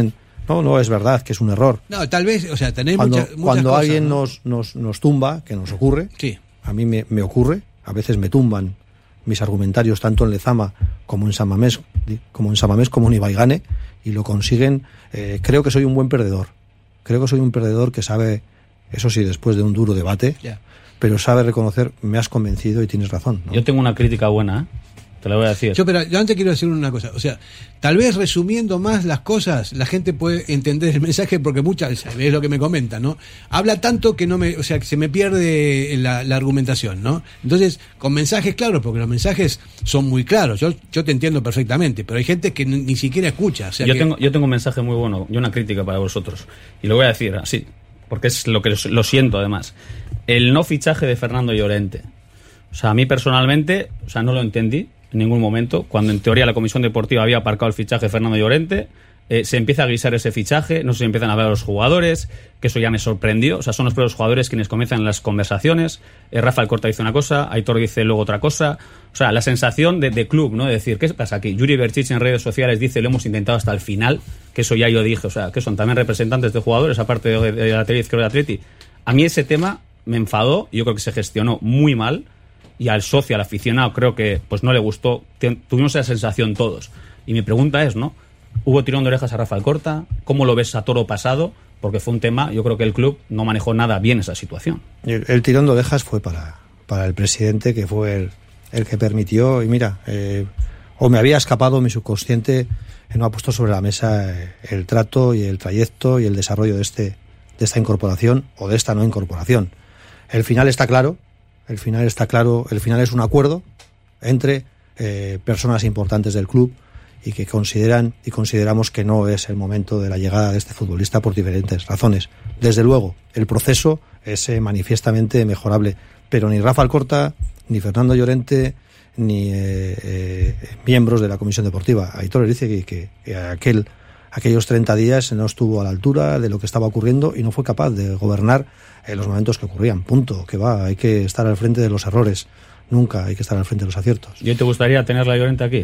S2: No es verdad que es un error.
S1: No, tal vez, o sea, tenéis
S2: Cuando
S1: muchas cosas,
S2: alguien
S1: ¿no?
S2: nos tumba, que nos ocurre,
S1: Sí.
S2: a mí me ocurre, a veces me tumban mis argumentarios tanto en Lezama como en San Mamés, como en Ibaigane, y lo consiguen. Creo que soy un buen perdedor. Creo que soy un perdedor que sabe, eso sí, después de un duro debate, pero sabe reconocer, me has convencido y tienes razón, ¿no?
S3: Yo tengo una crítica buena, te la voy a decir.
S1: Yo antes quiero decir una cosa, o sea, tal vez resumiendo más las cosas, la gente puede entender el mensaje, porque es lo que me comentan, ¿no? Habla tanto que que se me pierde la argumentación, ¿no? Entonces, con mensajes claros, porque los mensajes son muy claros, yo te entiendo perfectamente, pero hay gente que ni siquiera escucha. O sea,
S3: yo tengo un mensaje muy bueno y una crítica para vosotros, y lo voy a decir así, porque es lo que lo siento además. El no fichaje de Fernando Llorente. O sea, a mí personalmente, o sea, no lo entendí en ningún momento, cuando en teoría la Comisión Deportiva había aparcado el fichaje de Fernando Llorente. Se empieza a guisar ese fichaje, no se empiezan a ver a los jugadores, que eso ya me sorprendió. O sea, son los propios jugadores quienes comienzan las conversaciones. Rafa Alcorta dice una cosa, Aitor dice luego otra cosa. O sea, la sensación de club, ¿no? De decir, ¿qué pasa aquí? Yuri Berchich en redes sociales dice, lo hemos intentado hasta el final, que eso ya yo dije. O sea, que son también representantes de jugadores, aparte de la Atleti Izquierdo de Atleti. A mí ese tema me enfadó, yo creo que se gestionó muy mal, y al socio, al aficionado, creo que pues no le gustó. Tuvimos esa sensación todos. Y mi pregunta es, ¿no? ¿Hubo tirón de orejas a Rafa Alcorta? ¿Cómo lo ves a toro pasado? Porque fue un tema, yo creo que el club no manejó nada bien esa situación.
S2: El tirón de orejas fue para el presidente, que fue el que permitió, y mira, o me había escapado mi subconsciente, no ha puesto sobre la mesa el trato y el trayecto y el desarrollo de esta incorporación o de esta no incorporación. El final está claro, el final es un acuerdo entre personas importantes del club, y que consideramos que no es el momento de la llegada de este futbolista por diferentes razones. Desde luego, el proceso es manifiestamente mejorable, pero ni Rafa Alcorta, ni Fernando Llorente, ni miembros de la Comisión Deportiva, Aitor Elizegui, que aquellos 30 días no estuvo a la altura de lo que estaba ocurriendo y no fue capaz de gobernar los momentos que ocurrían. Punto. Que va, hay que estar al frente de los errores, nunca hay que estar al frente de los aciertos.
S3: ¿Y te gustaría tener la Llorente aquí?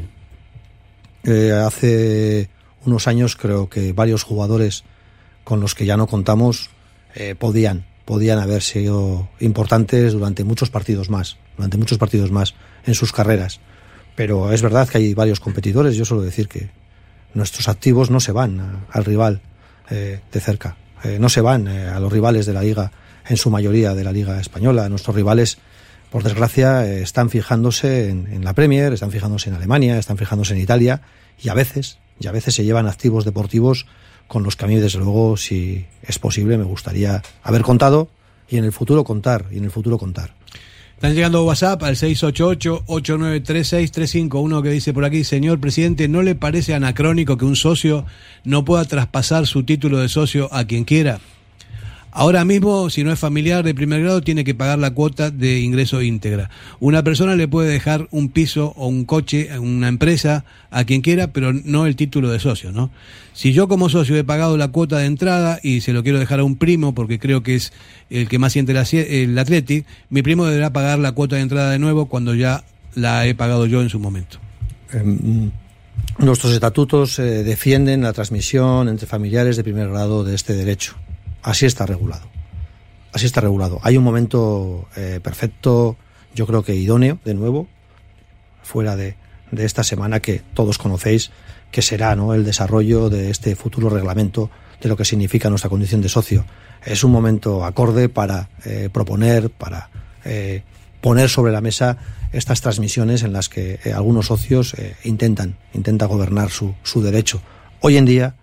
S2: Hace unos años creo que varios jugadores con los que ya no contamos podían haber sido importantes durante muchos partidos más en sus carreras, pero es verdad que hay varios competidores. Yo suelo decir que nuestros activos no se van al rival de cerca, no se van a los rivales de la liga, en su mayoría de la liga española. Nuestros rivales, por desgracia, están fijándose en la Premier, están fijándose en Alemania, están fijándose en Italia, y a veces se llevan activos deportivos con los que a mí, desde luego, si es posible, me gustaría haber contado y en el futuro contar.
S1: Están llegando WhatsApp al 688-893635. Uno que dice por aquí: señor presidente, ¿no le parece anacrónico que un socio no pueda traspasar su título de socio a quien quiera? Ahora mismo, si no es familiar de primer grado, tiene que pagar la cuota de ingreso íntegra. Una persona le puede dejar un piso o un coche, una empresa, a quien quiera, pero no el título de socio, ¿no? Si yo como socio he pagado la cuota de entrada y se lo quiero dejar a un primo, porque creo que es el que más siente el Athletic, mi primo deberá pagar la cuota de entrada de nuevo cuando ya la he pagado yo en su momento.
S2: Nuestros estatutos defienden la transmisión entre familiares de primer grado de este derecho. Así está regulado. Hay un momento perfecto, yo creo que idóneo, de nuevo, fuera de esta semana que todos conocéis, que será, ¿no?, el desarrollo de este futuro reglamento de lo que significa nuestra condición de socio. Es un momento acorde para proponer, para poner sobre la mesa estas transmisiones en las que algunos socios intentan gobernar su derecho. Hoy en día,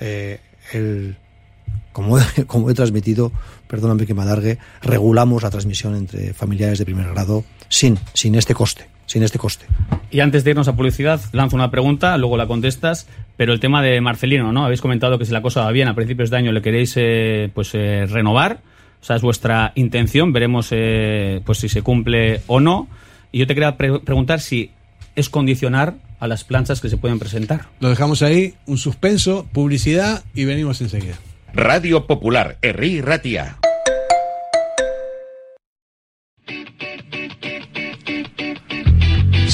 S2: como he transmitido, perdóname que me alargue, regulamos la transmisión entre familiares de primer grado sin este coste.
S3: Y antes de irnos a publicidad, lanzo una pregunta, luego la contestas, pero el tema de Marcelino, ¿no? Habéis comentado que si la cosa va bien, a principios de año le queréis renovar, o sea, es vuestra intención, veremos pues si se cumple o no. Y yo te quería preguntar si es condicionar a las planchas que se pueden presentar.
S1: Lo dejamos ahí, un suspenso, publicidad y venimos enseguida.
S8: Radio Popular, Herri Ratia.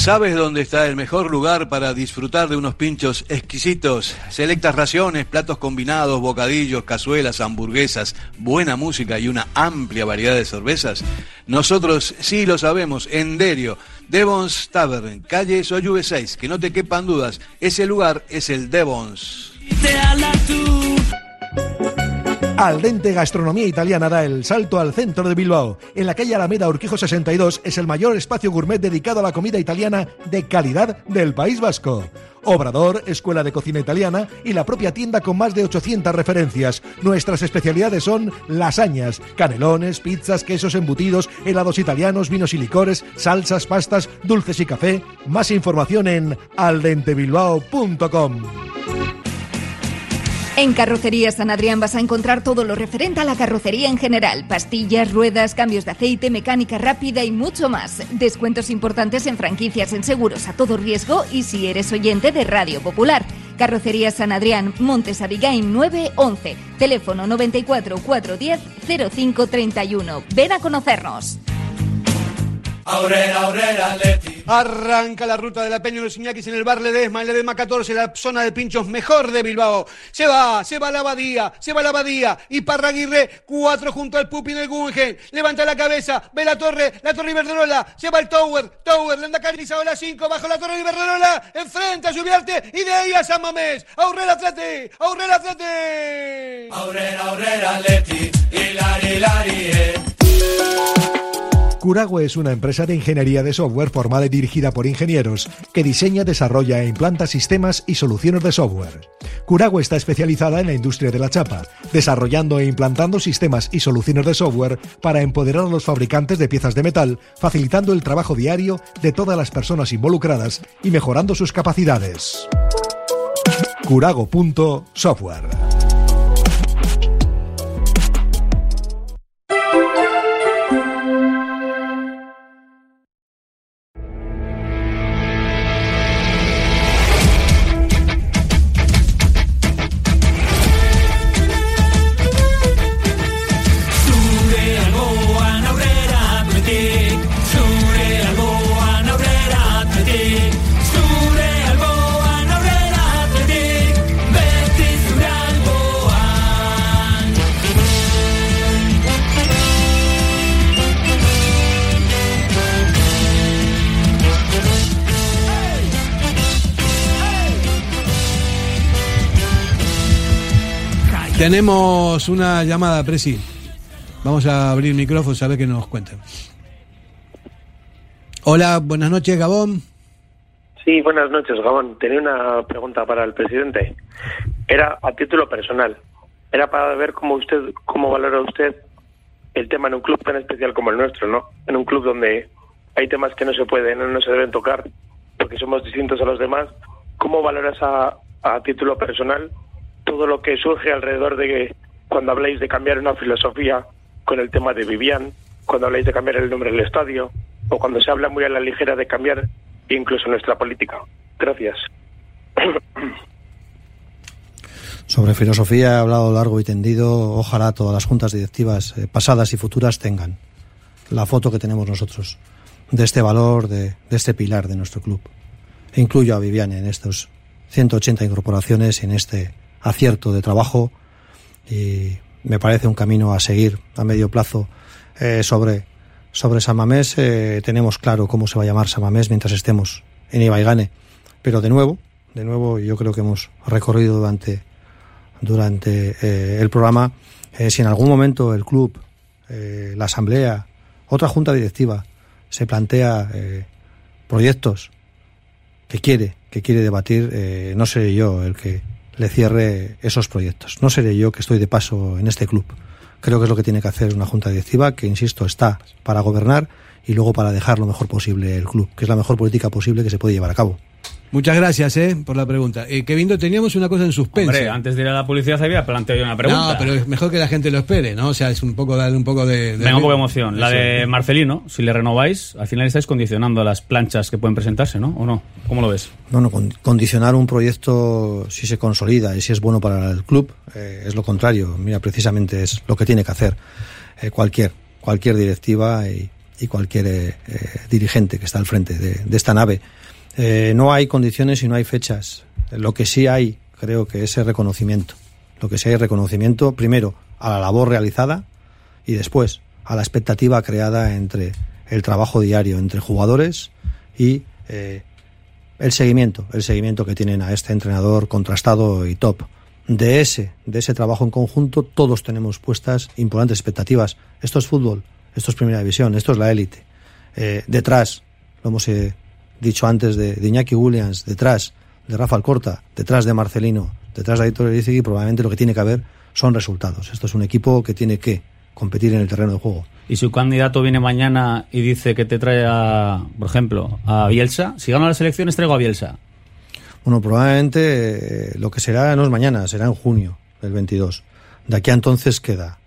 S1: ¿Sabes dónde está el mejor lugar para disfrutar de unos pinchos exquisitos? Selectas raciones, platos combinados, bocadillos, cazuelas, hamburguesas, buena música y una amplia variedad de cervezas. Nosotros sí lo sabemos, en Derio, Devons Tavern, calle Soyuve 6, que no te quepan dudas, ese lugar es el Devons.
S6: Al Dente Gastronomía Italiana da el salto al centro de Bilbao. En la calle Alameda Urquijo 62 es el mayor espacio gourmet dedicado a la comida italiana de calidad del País Vasco. Obrador, escuela de cocina italiana y la propia tienda con más de 800 referencias. Nuestras especialidades son lasañas, canelones, pizzas, quesos embutidos, helados italianos, vinos y licores, salsas, pastas, dulces y café. Más información en aldentebilbao.com.
S4: En Carrocería San Adrián vas a encontrar todo lo referente a la carrocería en general. Pastillas, ruedas, cambios de aceite, mecánica rápida y mucho más. Descuentos importantes en franquicias, en seguros a todo riesgo y si eres oyente de Radio Popular. Carrocería San Adrián, Montes Abigain 911. Teléfono 94 410 0531. Ven a conocernos.
S1: Arranca la ruta de la Peña de los Iñakis en el bar Ledesma, en Ledesma 14, la zona de pinchos mejor de Bilbao. Se va la Abadía, y Parraguirre, 4 junto al Pupi en el Guggenheim. Levanta la cabeza, ve la torre Iberdrola, se va el Tower, Lendakari Isaola 5, bajo la torre Iberdrola, enfrente a Lluviarte, y de ahí a San Mamés. Aurrera Atleti. Aurrera Atleti, hilari.
S6: Curago es una empresa de ingeniería de software formada y dirigida por ingenieros que diseña, desarrolla e implanta sistemas y soluciones de software. Curago está especializada en la industria de la chapa, desarrollando e implantando sistemas y soluciones de software para empoderar a los fabricantes de piezas de metal, facilitando el trabajo diario de todas las personas involucradas y mejorando sus capacidades. Curago.software.
S1: Tenemos una llamada, Presi. Vamos a abrir micrófonos a ver qué nos cuentan. Hola, buenas noches, Gabón.
S9: Sí, buenas noches, Gabón. Tenía una pregunta para el presidente. Era a título personal. Era para ver cómo valora usted el tema en un club tan especial como el nuestro, ¿no? En un club donde hay temas que no se deben tocar, porque somos distintos a los demás. ¿Cómo valoras a título personal todo lo que surge alrededor de que cuando habláis de cambiar una filosofía con el tema de Vivian, cuando habláis de cambiar el nombre del estadio, o cuando se habla muy a la ligera de cambiar incluso nuestra política? Gracias.
S2: Sobre filosofía he hablado largo y tendido. Ojalá todas las juntas directivas pasadas y futuras tengan la foto que tenemos nosotros de este valor, de este pilar de nuestro club. Incluyo a Vivian en estos 180 incorporaciones, en este acierto de trabajo, y me parece un camino a seguir a medio plazo. Sobre San Mamés, tenemos claro cómo se va a llamar San Mamés mientras estemos en Ibaigane, pero de nuevo yo creo que hemos recorrido durante el programa, si en algún momento el club, la asamblea, otra junta directiva se plantea proyectos que quiere debatir, no seré yo el que le cierre esos proyectos. No seré yo, que estoy de paso en este club. Creo que es lo que tiene que hacer una junta directiva, que, insisto, está para gobernar y luego para dejar lo mejor posible el club, que es la mejor política posible que se puede llevar a cabo.
S1: Muchas gracias por la pregunta. Kevin, teníamos una cosa en suspenso.
S3: Hombre, antes de ir a la publicidad había planteado yo una pregunta.
S1: No, pero es mejor que la gente lo espere, ¿no? O sea, es un poco darle un poco de
S3: venga, un poco de emoción. La de Marcelino, si le renováis, al final estáis condicionando las planchas que pueden presentarse, ¿no? ¿O no? ¿Cómo lo ves?
S2: No, condicionar un proyecto, si se consolida y si es bueno para el club, es lo contrario. Mira, precisamente es lo que tiene que hacer cualquier directiva, y dirigente que está al frente de esta nave. No hay condiciones y no hay fechas. Lo que sí hay, creo que es el reconocimiento. Lo que sí hay es reconocimiento, primero, a la labor realizada y después a la expectativa creada entre el trabajo diario entre jugadores y el seguimiento que tienen a este entrenador contrastado y top. De ese trabajo en conjunto todos tenemos puestas importantes expectativas. Esto es fútbol, esto es primera división, esto es la élite. Detrás, lo hemos dicho antes de Iñaki Williams, detrás de Rafa Alcorta, detrás de Marcelino, detrás de Aitor Elizegui, probablemente lo que tiene que haber son resultados. Esto es un equipo que tiene que competir en el terreno de juego.
S3: Y si un candidato viene mañana y dice que te trae, por ejemplo, a Bielsa, si gano las elecciones traigo a Bielsa.
S2: Bueno, probablemente lo que será no es mañana, será en junio del 22. De aquí a entonces queda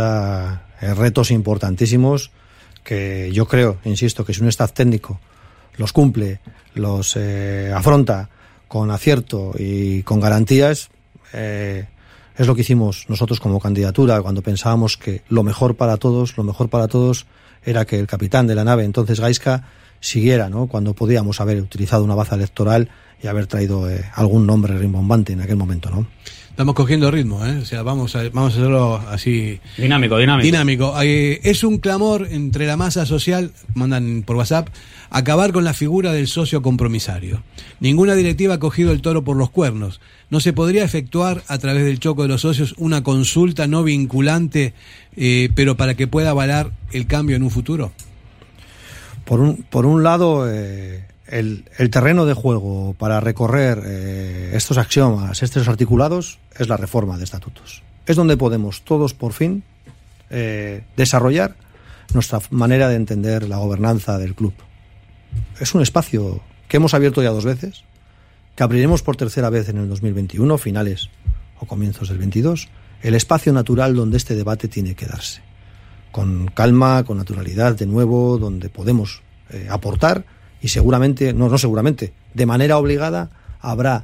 S2: retos importantísimos que yo creo, insisto, que si un staff técnico los cumple, los afronta con acierto y con garantías, es lo que hicimos nosotros como candidatura cuando pensábamos que lo mejor para todos era que el capitán de la nave, entonces Gaizka, siguiera, ¿no? Cuando podíamos haber utilizado una baza electoral y haber traído algún nombre rimbombante en aquel momento, ¿no?
S1: Estamos cogiendo ritmo, o sea, vamos a hacerlo así.
S3: Dinámico.
S1: Es un clamor entre la masa social, mandan por WhatsApp, acabar con la figura del socio compromisario. Ninguna directiva ha cogido el toro por los cuernos. ¿No se podría efectuar a través del choco de los socios una consulta no vinculante, pero para que pueda avalar el cambio en un futuro?
S2: Por un lado, el terreno de juego para recorrer estos axiomas, estos articulados, es la reforma de estatutos. Es donde podemos todos, por fin, desarrollar nuestra manera de entender la gobernanza del club. Es un espacio que hemos abierto ya 2 veces, que abriremos por 3ª vez en el 2021, finales o comienzos del 22, el espacio natural donde este debate tiene que darse. Con calma, con naturalidad, de nuevo, donde podemos aportar. Y seguramente, no seguramente, de manera obligada habrá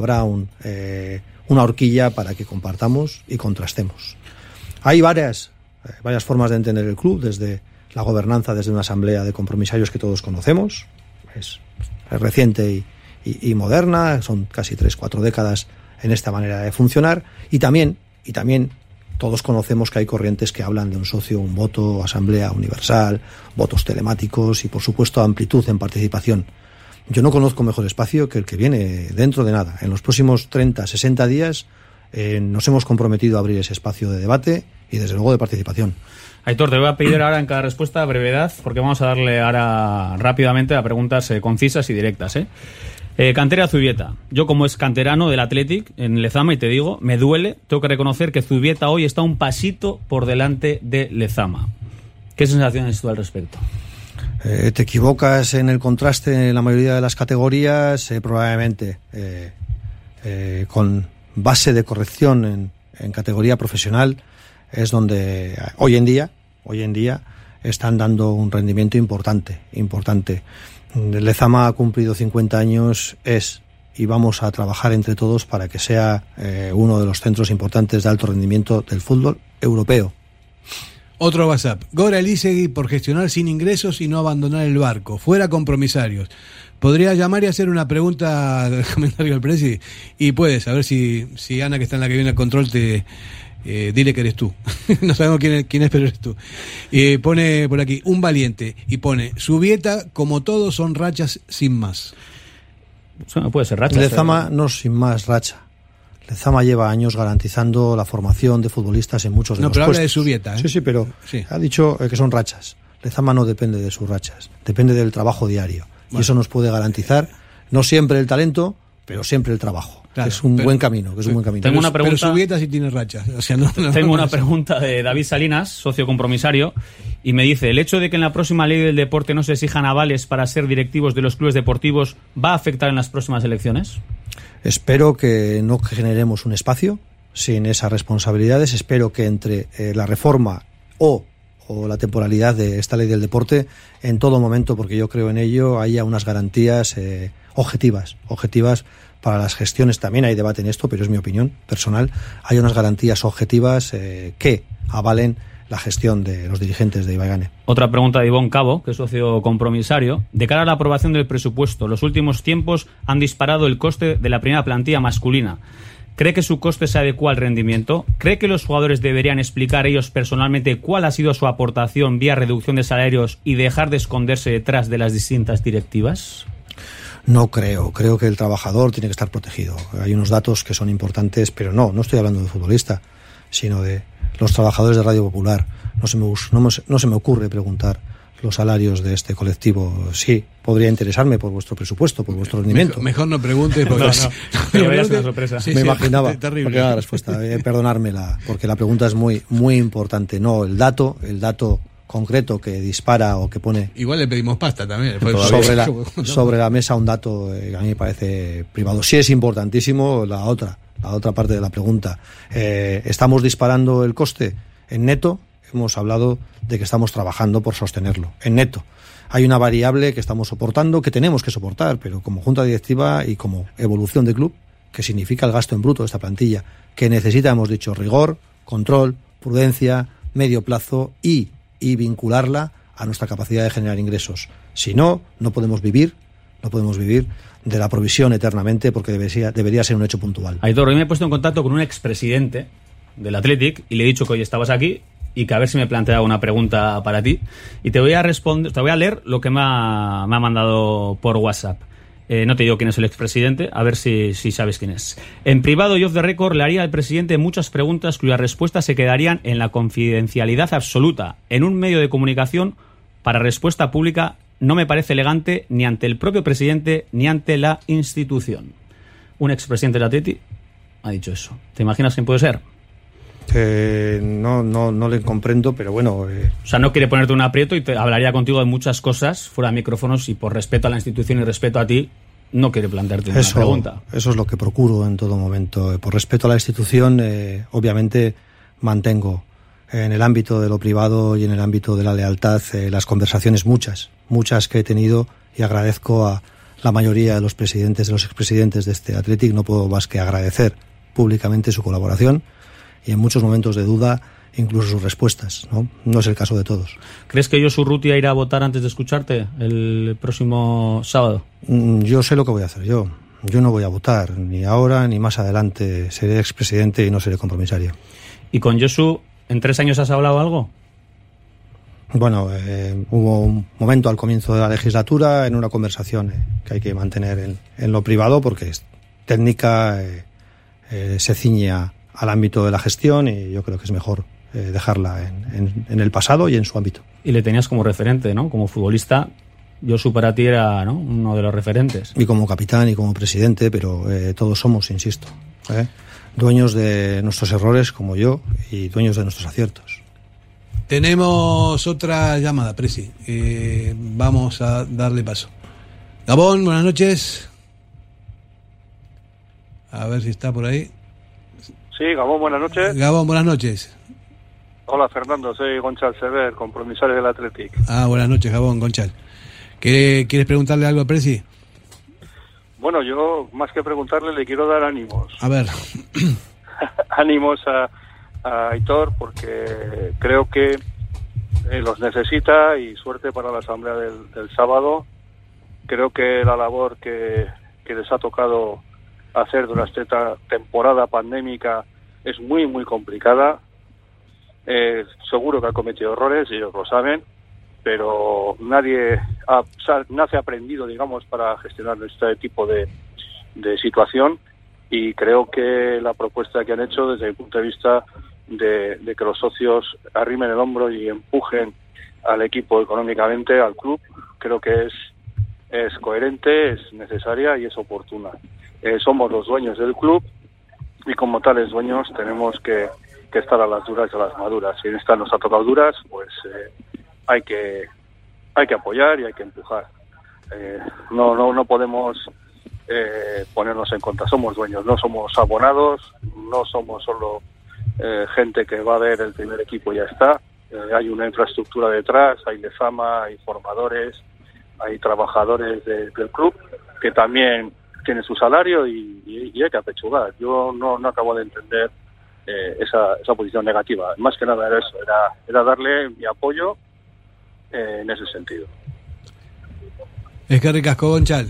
S2: una horquilla para que compartamos y contrastemos. Hay varias formas de entender el club, desde la gobernanza, desde una asamblea de compromisarios que todos conocemos, es reciente y moderna, son casi 3-4 décadas en esta manera de funcionar, y también todos conocemos que hay corrientes que hablan de un socio, un voto, asamblea universal, votos telemáticos y, por supuesto, amplitud en participación. Yo no conozco mejor espacio que el que viene dentro de nada. En los próximos 30, 60 días nos hemos comprometido a abrir ese espacio de debate y, desde luego, de participación.
S3: Aitor, te voy a pedir ahora en cada respuesta brevedad, porque vamos a darle ahora rápidamente a preguntas concisas y directas. Cantera Zubieta. Yo, como es canterano del Athletic en Lezama, y te digo, me duele, tengo que reconocer que Zubieta hoy está un pasito por delante de Lezama. ¿Qué sensaciones tú al respecto?
S2: Te equivocas en el contraste en la mayoría de las categorías, probablemente con base de corrección en categoría profesional es donde hoy en día están dando un rendimiento importante. Lezama ha cumplido 50 años, y vamos a trabajar entre todos para que sea uno de los centros importantes de alto rendimiento del fútbol europeo.
S1: Otro WhatsApp. Gora Elizegui por gestionar sin ingresos y no abandonar el barco. Fuera compromisarios. ¿Podría llamar y hacer una pregunta del comentario del presi? Y puedes, a ver si Ana, que está en la que viene al control, dile que eres tú. No sabemos quién es, pero eres tú. Pone por aquí, un valiente, y pone, Zubieta, como todos, son rachas sin más.
S3: Eso no puede ser racha.
S2: Lezama no sin más racha. Lezama lleva años garantizando la formación de futbolistas en muchos de los puestos. No, pero habla de
S1: Zubieta, ¿eh?
S2: Sí, pero sí. Ha dicho que son rachas. Lezama no depende de sus rachas, depende del trabajo diario. Bueno. Y eso nos puede garantizar, no siempre el talento, pero siempre el trabajo. Claro, es un buen camino,
S3: Tengo una pregunta,
S1: pero Zubieta sí tiene rachas. O sea,
S3: tengo una pregunta de David Salinas, socio compromisario, y me dice, ¿el hecho de que en la próxima ley del deporte no se exijan avales para ser directivos de los clubes deportivos va a afectar en las próximas elecciones?
S2: Espero que no generemos un espacio sin esas responsabilidades. Espero que entre la reforma o la temporalidad de esta ley del deporte, en todo momento, porque yo creo en ello, haya unas garantías objetivas para las gestiones. También hay debate en esto, pero es mi opinión personal. Hay unas garantías objetivas que avalen la gestión de los dirigentes de Ibaigane.
S3: Otra pregunta de Ivón Cabo, que es socio compromisario. De cara a la aprobación del presupuesto, los últimos tiempos han disparado el coste de la primera plantilla masculina. ¿Cree que su coste se adecua al rendimiento? ¿Cree que los jugadores deberían explicar ellos personalmente cuál ha sido su aportación vía reducción de salarios y dejar de esconderse detrás de las distintas directivas?
S2: No creo que el trabajador tiene que estar protegido. Hay unos datos que son importantes, pero no estoy hablando de futbolista, sino de los trabajadores de Radio Popular. No se me ocurre preguntar los salarios de este colectivo. Sí, podría interesarme por vuestro presupuesto, por vuestro rendimiento.
S1: Mejor no pregunte, porque
S3: una sorpresa.
S2: Me imaginaba,
S1: terrible.
S2: Porque la respuesta, perdonármela, porque la pregunta es muy, muy importante. No, el dato concreto que dispara o que pone...
S1: Igual le pedimos pasta también.
S2: Sobre la mesa un dato que a mí me parece privado. Sí es importantísimo la otra parte de la pregunta. ¿Estamos disparando el coste en neto? Hemos hablado de que estamos trabajando por sostenerlo. En neto. Hay una variable que estamos soportando, que tenemos que soportar, pero como junta directiva y como evolución de club, que significa el gasto en bruto de esta plantilla, que necesita, hemos dicho, rigor, control, prudencia, medio plazo y vincularla a nuestra capacidad de generar ingresos. Si no, no podemos vivir de la provisión eternamente, porque debería ser un hecho puntual.
S3: Aitor, hoy me he puesto en contacto con un expresidente del Athletic y le he dicho que hoy estabas aquí y que a ver si me planteaba una pregunta para ti. Y te voy a leer lo que me ha mandado por WhatsApp. No te digo quién es el expresidente, a ver si sabes quién es. En privado y off the record le haría al presidente muchas preguntas cuyas respuestas se quedarían en la confidencialidad absoluta. En un medio de comunicación, para respuesta pública, no me parece elegante ni ante el propio presidente ni ante la institución. Un expresidente del Atleti ha dicho eso. ¿Te imaginas quién puede ser?
S2: No le comprendo, pero bueno...
S3: O sea, no quiere ponerte un aprieto y te hablaría contigo de muchas cosas fuera de micrófonos y por respeto a la institución y respeto a ti, no quiere plantearte una pregunta.
S2: Eso es lo que procuro en todo momento. Por respeto a la institución, obviamente mantengo en el ámbito de lo privado y en el ámbito de la lealtad las conversaciones muchas que he tenido, y agradezco a la mayoría de los presidentes, de los expresidentes de este Athletic. No puedo más que agradecer públicamente su colaboración y en muchos momentos de duda incluso sus respuestas, ¿no? No es el caso de todos.
S3: ¿Crees que Josu Urrutia irá a votar antes de escucharte el próximo sábado?
S2: Yo sé lo que voy a hacer yo. Yo no voy a votar, ni ahora ni más adelante. Seré expresidente y no seré compromisario.
S3: ¿Y con Josu, en 3 años has hablado algo?
S2: Bueno, hubo un momento al comienzo de la legislatura en una conversación que hay que mantener en lo privado, porque es técnica, se ciñe al ámbito de la gestión, y yo creo que es mejor dejarla en el pasado y en su ámbito.
S3: Y le tenías como referente, ¿no? Como futbolista, Josu para ti era, ¿no?, uno de los referentes.
S2: Y como capitán y como presidente, pero todos somos, insisto, dueños de nuestros errores como yo y dueños de nuestros aciertos.
S1: Tenemos otra llamada, Presi. Vamos a darle paso. Gabón, buenas noches. A ver si está por ahí.
S10: Sí, Gabón, buenas noches.
S1: Gabón, buenas noches.
S10: Hola, Fernando, soy Gonçal Sever, compromisario del Athletic.
S1: Buenas noches, Gabón, Gonçal. ¿Quieres preguntarle algo a Presi?
S10: Bueno, yo, más que preguntarle, le quiero dar ánimos.
S1: A ver.
S10: Ánimos a Aitor, porque creo que los necesita, y suerte para la asamblea del sábado. Creo que la labor que les ha tocado hacer durante esta temporada pandémica es muy, muy complicada. Seguro que ha cometido errores, y ellos lo saben, pero nadie nace aprendido, digamos, para gestionar este tipo de situación, y creo que la propuesta que han hecho desde mi punto de vista de que los socios arrimen el hombro y empujen al equipo económicamente, al club, creo que es coherente, es necesaria y es oportuna. Somos los dueños del club, y como tales dueños tenemos que estar a las duras y a las maduras. Si en esta nos ha tocado duras, pues hay que apoyar y hay que empujar. No podemos ponernos en contra. Somos dueños, no somos abonados, no somos solo gente que va a ver el primer equipo y ya está. Hay una infraestructura detrás, hay Lezama, hay formadores, hay trabajadores del club que también tienen su salario y hay que apechugar. Yo no acabo de entender esa posición negativa. Más que nada era eso, era darle mi apoyo en ese sentido.
S1: Es que ricasco, Gonchal.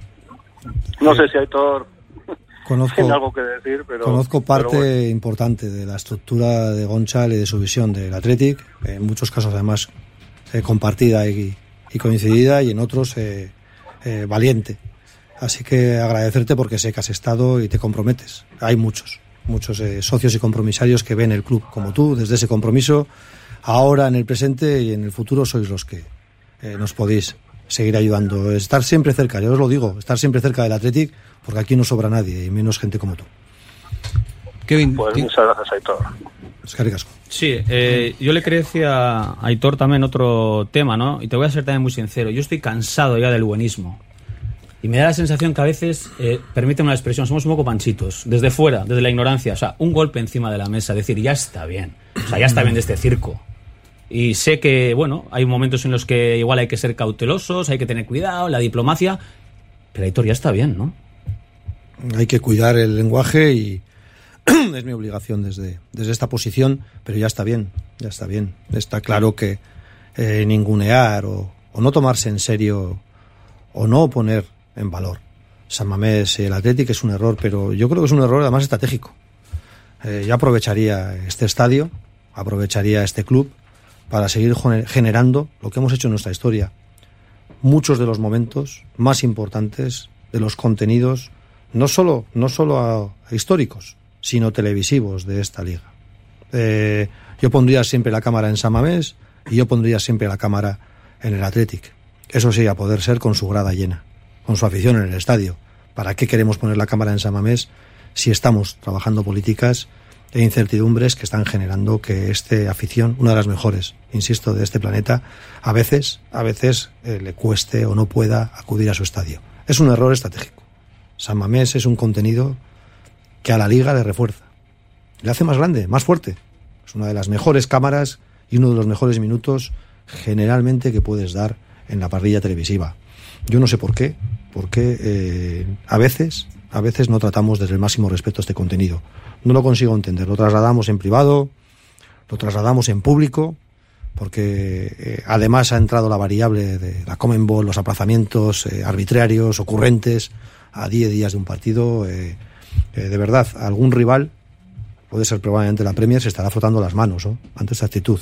S10: No sé si Aitor tiene algo que decir, pero...
S2: Conozco parte importante de la estructura de Gonchal y de su visión del Athletic, en muchos casos además compartida y coincidida, y en otros valiente. Así que agradecerte porque sé que has estado y te comprometes. Hay muchos socios y compromisarios que ven el club como tú, desde ese compromiso. Ahora, en el presente y en el futuro, sois los que nos podéis seguir ayudando. Estar siempre cerca, yo os lo digo, estar siempre cerca del Athletic, porque aquí no sobra nadie, y menos gente como tú.
S1: Kevin,
S10: pues muchas gracias, Aitor.
S2: Es que ricasco.
S3: Sí, yo le quería decir a Aitor también otro tema, ¿no? Y te voy a ser también muy sincero. Yo estoy cansado ya del buenismo. Y me da la sensación que a veces, permíteme la expresión, somos un poco panchitos, desde fuera, desde la ignorancia. O sea, un golpe encima de la mesa, decir, ya está bien. O sea, ya está bien de este circo. Y sé que, bueno, hay momentos en los que igual hay que ser cautelosos, hay que tener cuidado, la diplomacia. Pero Aitor, ya está bien, ¿no?
S2: Hay que cuidar el lenguaje y es mi obligación desde esta posición, pero ya está bien, ya está bien. Está claro que ningunear o no tomarse en serio o no poner en valor San Mamés y el Athletic es un error, pero yo creo que es un error además estratégico. Yo aprovecharía este estadio, aprovecharía este club para seguir generando lo que hemos hecho en nuestra historia. Muchos de los momentos más importantes, de los contenidos, no solo históricos, sino televisivos de esta liga. Yo pondría siempre la cámara en San Mamés y yo pondría siempre la cámara en el Athletic. Eso sí, a poder ser con su grada llena, con su afición en el estadio. ¿Para qué queremos poner la cámara en San Mamés si estamos trabajando políticas e incertidumbres que están generando que esta afición, una de las mejores, insisto, de este planeta, a veces le cueste o no pueda acudir a su estadio? Es un error estratégico. San Mamés es un contenido que a la liga le refuerza, le hace más grande, más fuerte. Es una de las mejores cámaras y uno de los mejores minutos generalmente que puedes dar en la parrilla televisiva. Yo no sé por qué, porque a veces no tratamos desde el máximo respeto este contenido. No lo consigo entender. Lo trasladamos en privado, lo trasladamos en público, porque además ha entrado la variable de la Conmebol, los aplazamientos arbitrarios, ocurrentes, a 10 días de un partido. De verdad, algún rival, puede ser probablemente la Premier, se estará frotando las manos, ¿no?, ante esta actitud.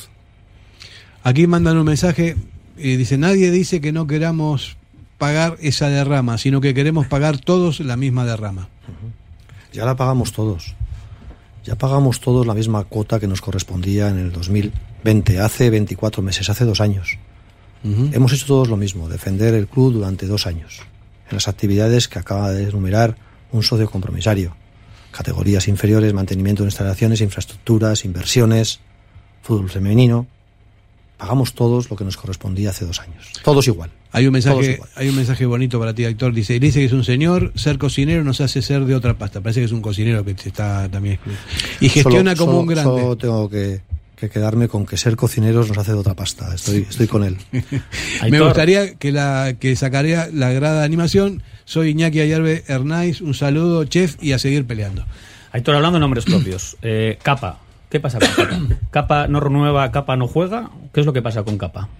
S1: Aquí mandan un mensaje y dice: nadie dice que no queramos pagar esa derrama, sino que queremos pagar todos la misma derrama.
S2: Ya la pagamos todos. Ya pagamos todos la misma cuota que nos correspondía en el 2020, hace 24 meses, hace 2 años. Hemos hecho todos lo mismo, defender el club durante 2 años, en las actividades que acaba de enumerar un socio compromisario. Categorías inferiores, mantenimiento de instalaciones, infraestructuras, inversiones, fútbol femenino. Pagamos todos lo que nos correspondía hace 2 años. Todos igual.
S1: Hay un mensaje bonito para ti, Aitor. Dice que es un señor, ser cocinero nos hace ser de otra pasta. Parece que es un cocinero que está también. Y gestiona como un grande.
S2: Solo tengo que quedarme con que ser cocineros nos hace de otra pasta. Estoy con él.
S1: Me gustaría que sacaría la grada de animación. Soy Iñaki Ayarbe Hernáiz. Un saludo, chef, y a seguir peleando.
S3: Aitor, hablando de nombres propios. Capa. ¿Qué pasa con Capa? ¿Capa no renueva, Capa no juega? ¿Qué es lo que pasa con Capa?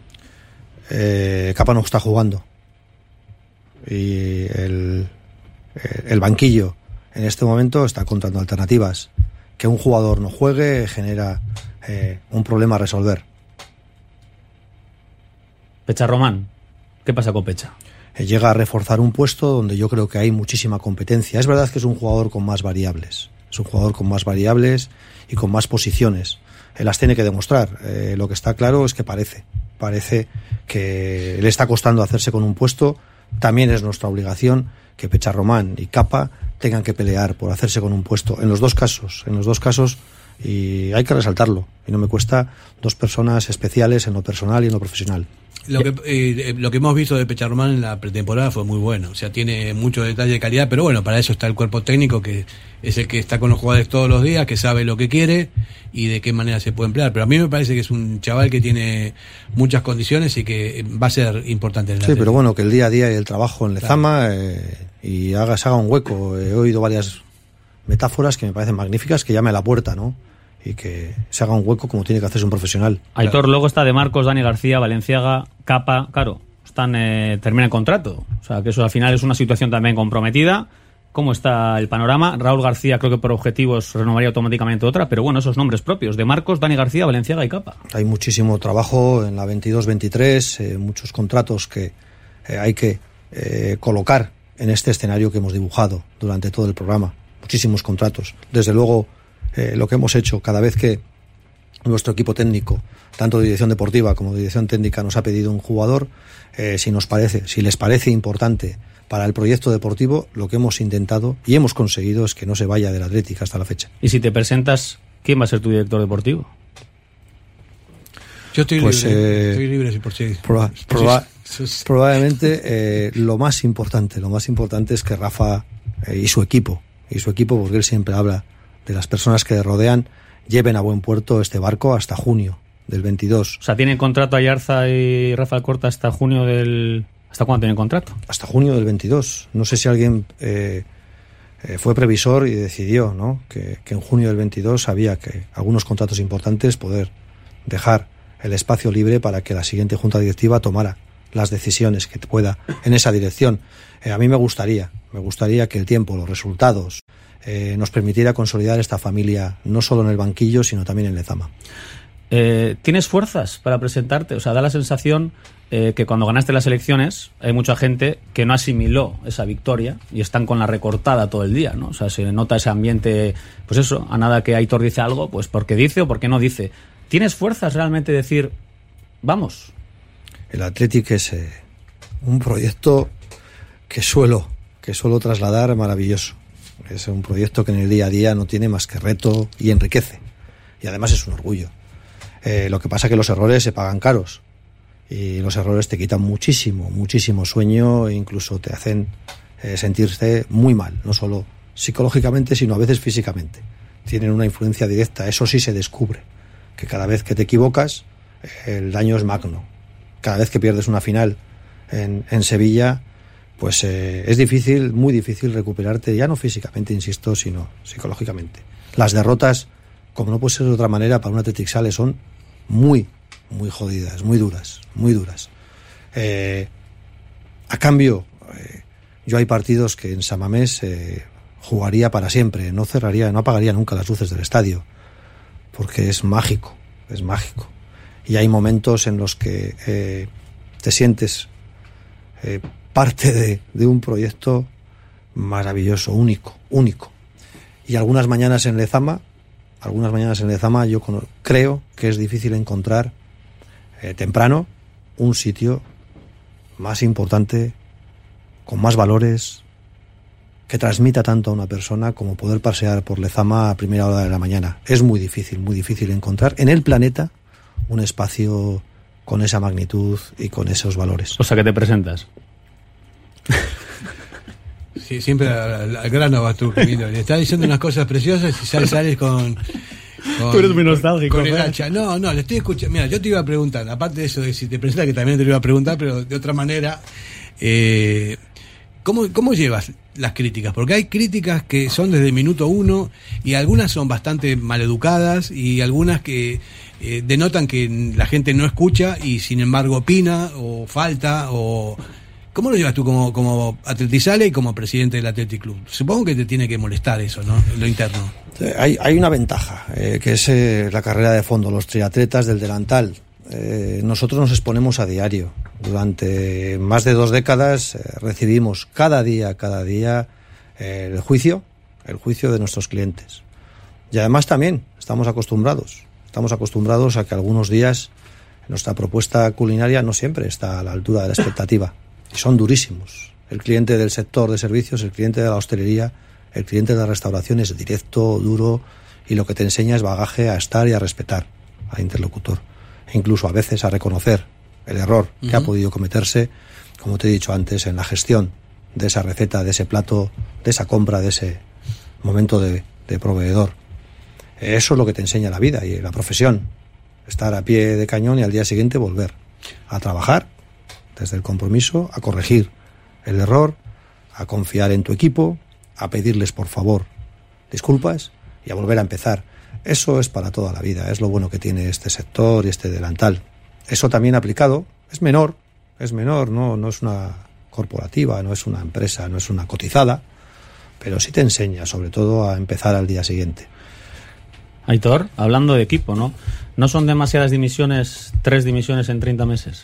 S2: Capa no está jugando. Y el banquillo en este momento está contando alternativas. Que un jugador no juegue genera un problema a resolver.
S3: Pecha Román. ¿Qué pasa con Pecha?
S2: Llega a reforzar un puesto donde yo creo que hay muchísima competencia. Es verdad que es un jugador con más variables. Es un jugador con más variables y con más posiciones. Él las tiene que demostrar. Lo que está claro es que parece que le está costando hacerse con un puesto. También es nuestra obligación que Pecha Román y Capa tengan que pelear por hacerse con un puesto. En los dos casos, y hay que resaltarlo. Y no me cuesta, 2 personas especiales en lo personal y en lo profesional.
S1: Lo que hemos visto de Pecha Román en la pretemporada fue muy bueno. O sea, tiene mucho detalle de calidad, pero bueno, para eso está el cuerpo técnico, que es el que está con los jugadores todos los días, que sabe lo que quiere y de qué manera se puede emplear. Pero a mí me parece que es un chaval que tiene muchas condiciones y que va a ser importante en la
S2: pero bueno, que el día a día y el trabajo en Lezama y se haga un hueco. He oído varias metáforas que me parecen magníficas, que llame a la puerta, ¿no? Y que se haga un hueco como tiene que hacerse un profesional.
S3: Aitor, luego está De Marcos, Dani García, Valenciaga, Capa, claro, termina el contrato. O sea, que eso al final es una situación también comprometida. ¿Cómo está el panorama? Raúl García creo que por objetivos renovaría automáticamente otra, pero bueno, esos nombres propios, De Marcos, Dani García, Valenciaga y Capa.
S2: Hay muchísimo trabajo en la 22-23, muchos contratos que hay que colocar en este escenario que hemos dibujado durante todo el programa. Muchísimos contratos. Desde luego, lo que hemos hecho cada vez que nuestro equipo técnico, tanto de dirección deportiva como de dirección técnica, nos ha pedido un jugador, si les parece importante para el proyecto deportivo, lo que hemos intentado y hemos conseguido es que no se vaya del Athletic hasta la fecha.
S3: Y si te presentas, ¿quién va a ser tu director deportivo?
S1: Yo estoy libre, sí, por sí.
S2: Probablemente lo más importante es que Rafa y su equipo, porque él siempre habla de las personas que le rodean, lleven a buen puerto este barco hasta junio del 22.
S3: O sea, ¿tienen contrato Ayarza y Rafael Corta hasta junio del... ¿Hasta cuándo tienen contrato?
S2: Hasta junio del 22. No sé si alguien fue previsor y decidió, ¿no?, que en junio del 22 había que algunos contratos importantes poder dejar el espacio libre para que la siguiente junta directiva tomara las decisiones que pueda en esa dirección. A mí me gustaría que el tiempo, los resultados, nos permitiera consolidar esta familia no solo en el banquillo, sino también en Lezama.
S3: ¿Tienes fuerzas para presentarte? O sea, da la sensación que cuando ganaste las elecciones hay mucha gente que no asimiló esa victoria y están con la recortada todo el día, ¿no? O sea, se nota ese ambiente, pues eso, a nada que Aitor dice algo, pues porque dice o porque no dice. ¿Tienes fuerzas realmente de decir, vamos?
S2: El Athletic es un proyecto que suelo trasladar maravilloso. Es un proyecto que en el día a día no tiene más que reto y enriquece. Y además es un orgullo. Lo que pasa es que los errores se pagan caros. Y los errores te quitan muchísimo sueño e incluso te hacen sentirte muy mal. No solo psicológicamente, sino a veces físicamente. Tienen una influencia directa. Eso sí se descubre. Que cada vez que te equivocas, el daño es magno. Cada vez que pierdes una final en Sevilla, pues es difícil, muy difícil recuperarte, ya no físicamente, insisto, sino psicológicamente. Las derrotas, como no puede ser de otra manera, para un Athletic Sale son muy jodidas, muy duras. A cambio, yo hay partidos que en San Mamés jugaría para siempre, no apagaría nunca las luces del estadio, porque es mágico. Y hay momentos en los que te sientes parte de un proyecto maravilloso, único. Y algunas mañanas en Lezama yo creo que es difícil encontrar temprano un sitio más importante, con más valores, que transmita tanto a una persona como poder pasear por Lezama a primera hora de la mañana. Es muy difícil encontrar en el planeta un espacio con esa magnitud y con esos valores.
S3: O sea, que te presentas.
S1: Sí, siempre al grano vas tú, Camilo. Le estás diciendo unas cosas preciosas y sales con
S3: tú eres muy nostálgico.
S1: Con el hacha. No, le estoy escuchando. Mira, yo te iba a preguntar, aparte de eso de si te presentas, que también te lo iba a preguntar, pero de otra manera, ¿cómo llevas las críticas? Porque hay críticas que son desde el minuto 1 y algunas son bastante maleducadas y algunas que denotan que la gente no escucha y sin embargo opina o falta o... ¿Cómo lo llevas tú como Athletic Sale y como presidente del Athletic Club? Supongo que te tiene que molestar eso, ¿no? Lo interno.
S2: Hay una ventaja, que es la carrera de fondo, los triatletas del delantal. Nosotros nos exponemos a diario. Durante más de 2 décadas recibimos cada día el juicio de nuestros clientes. Y además también estamos acostumbrados a que algunos días nuestra propuesta culinaria no siempre está a la altura de la expectativa. Y son durísimos. El cliente del sector de servicios, el cliente de la hostelería, el cliente de la restauración es directo, duro, y lo que te enseña es bagaje a estar y a respetar al interlocutor. E incluso a veces a reconocer el error que ha podido cometerse, como te he dicho antes, en la gestión de esa receta, de ese plato, de esa compra, de ese momento de proveedor. Eso es lo que te enseña la vida y la profesión. Estar a pie de cañón y al día siguiente volver a trabajar desde el compromiso, a corregir el error, a confiar en tu equipo, a pedirles por favor disculpas y a volver a empezar. Eso es para toda la vida, es lo bueno que tiene este sector y este delantal. Eso también aplicado, es menor, no es una corporativa, no es una empresa, no es una cotizada, pero sí te enseña sobre todo a empezar al día siguiente.
S3: Aitor, hablando de equipo, ¿no? ¿No son demasiadas dimisiones, 3 dimisiones en 30 meses?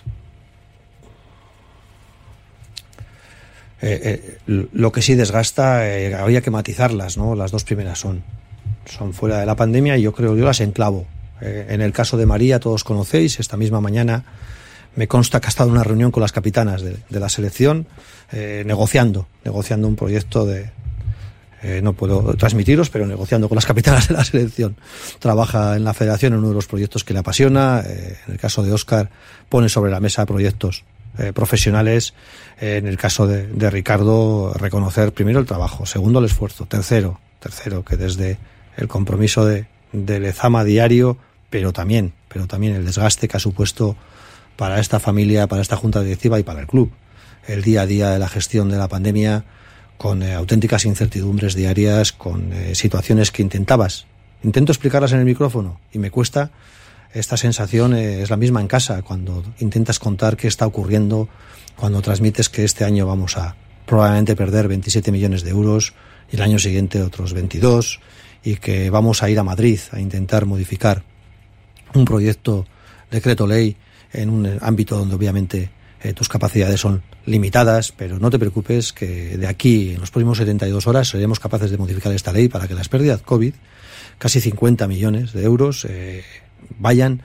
S2: Lo que sí desgasta, habría que matizarlas, ¿no? Las 2 primeras son fuera de la pandemia y yo las enclavo. En el caso de María, todos conocéis, esta misma mañana me consta que ha estado en una reunión con las capitanas de la selección, negociando un proyecto no puedo transmitiros, pero negociando con las capitanas de la selección. Trabaja en la federación en uno de los proyectos que le apasiona. En el caso de Óscar, pone sobre la mesa proyectos profesionales. En el caso de Ricardo, reconocer primero el trabajo, segundo el esfuerzo, tercero que desde el compromiso de Lezama diario, pero también el desgaste que ha supuesto para esta familia, para esta junta directiva y para el club. El día a día de la gestión de la pandemia, con auténticas incertidumbres diarias, con situaciones que intento explicarlas en el micrófono y me cuesta. Esta sensación es la misma en casa, cuando intentas contar qué está ocurriendo, cuando transmites que este año vamos a probablemente perder 27 millones de euros y el año siguiente otros 22, y que vamos a ir a Madrid a intentar modificar un proyecto decreto ley en un ámbito donde obviamente tus capacidades son limitadas, pero no te preocupes que de aquí en los próximos 72 horas seremos capaces de modificar esta ley para que las pérdidas COVID, casi 50 millones de euros, vayan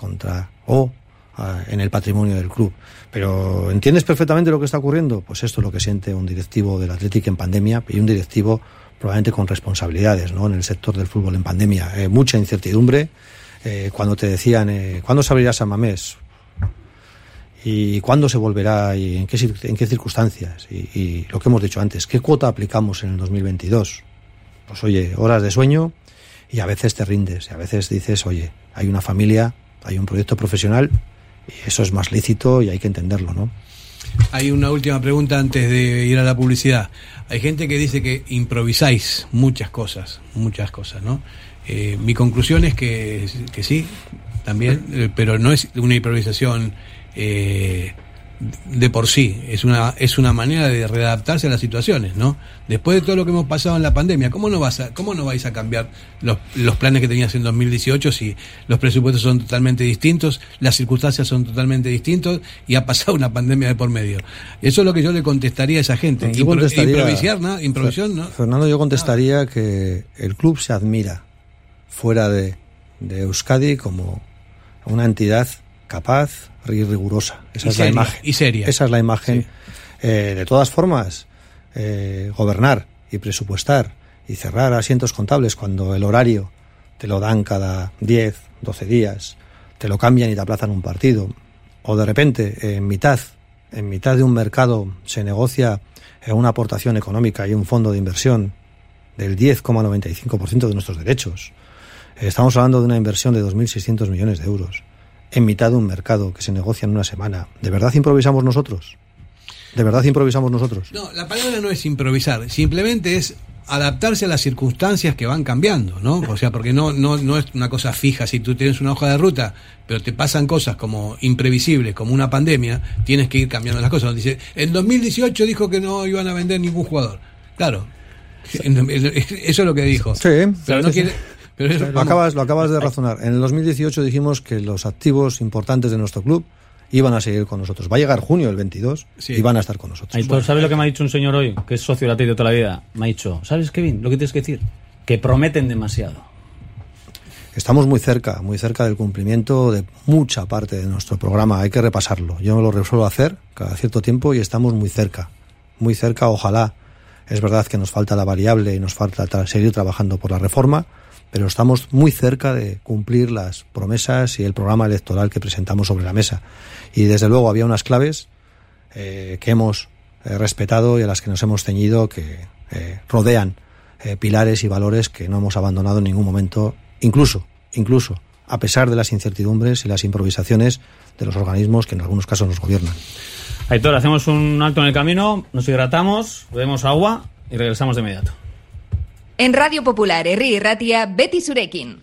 S2: en el patrimonio del club. Pero ¿entiendes perfectamente lo que está ocurriendo? Pues esto es lo que siente un directivo del Athletic en pandemia y un directivo probablemente con responsabilidades, ¿no?, en el sector del fútbol en pandemia. Mucha incertidumbre. Cuando te decían ¿cuándo se abrirá San Mamés? ¿Y cuándo se volverá? ¿Y en qué circunstancias? Y lo que hemos dicho antes, ¿qué cuota aplicamos en el 2022? Pues oye, horas de sueño, y a veces te rindes, y a veces dices, oye, hay una familia, hay un proyecto profesional, y eso es más lícito y hay que entenderlo, ¿no?
S1: Hay una última pregunta antes de ir a la publicidad. Hay gente que dice que improvisáis muchas cosas, ¿no? Mi conclusión es que sí, también, pero no es una improvisación de por sí, es una manera de readaptarse a las situaciones, ¿no? Después de todo lo que hemos pasado en la pandemia, ¿cómo no vais a cambiar los planes que tenías en 2018 si los presupuestos son totalmente distintos, las circunstancias son totalmente distintas y ha pasado una pandemia de por medio? Eso es lo que yo le contestaría a esa gente. Improvisación, ¿no?
S2: Fernando, yo contestaría que el club se admira fuera de Euskadi como una entidad capaz y rigurosa. Esa es la imagen.
S1: Y seria.
S2: Esa es la imagen. Sí. De todas formas, gobernar y presupuestar y cerrar asientos contables cuando el horario te lo dan cada 10, 12 días, te lo cambian y te aplazan un partido, o de repente en mitad de un mercado se negocia una aportación económica y un fondo de inversión del 10,95% de nuestros derechos. Estamos hablando de una inversión de 2.600 millones de euros. En mitad de un mercado que se negocia en una semana. ¿De verdad improvisamos nosotros?
S1: No, la palabra no es improvisar, simplemente es adaptarse a las circunstancias que van cambiando, ¿no? O sea, porque no es una cosa fija. Si tú tienes una hoja de ruta, pero te pasan cosas como imprevisibles, como una pandemia, tienes que ir cambiando las cosas. Dice, en 2018 dijo que no iban a vender ningún jugador. Claro, eso es lo que dijo.
S2: Sí,
S1: pero no quiere... Pero eso,
S2: lo acabas de razonar. En el 2018 dijimos que los activos importantes de nuestro club iban a seguir con nosotros. Va a llegar junio del 22 y van a estar con nosotros.
S3: Aitor, ¿sabes lo que me ha dicho un señor hoy, que es socio de la Athletic de toda la vida? Me ha dicho, ¿sabes, Kevin, lo que tienes que decir? Que prometen demasiado.
S2: Estamos muy cerca del cumplimiento de mucha parte de nuestro programa. Hay que repasarlo. Yo lo resuelvo hacer cada cierto tiempo y estamos muy cerca, ojalá. Es verdad que nos falta la variable y nos falta seguir trabajando por la reforma, pero estamos muy cerca de cumplir las promesas y el programa electoral que presentamos sobre la mesa. Y desde luego había unas claves que hemos respetado y a las que nos hemos ceñido, que rodean pilares y valores que no hemos abandonado en ningún momento, incluso a pesar de las incertidumbres y las improvisaciones de los organismos que en algunos casos nos gobiernan.
S3: Aitor, hacemos un alto en el camino, nos hidratamos, bebemos agua y regresamos de inmediato.
S4: En Radio Popular, Herri Irratia, Beti Zurekin.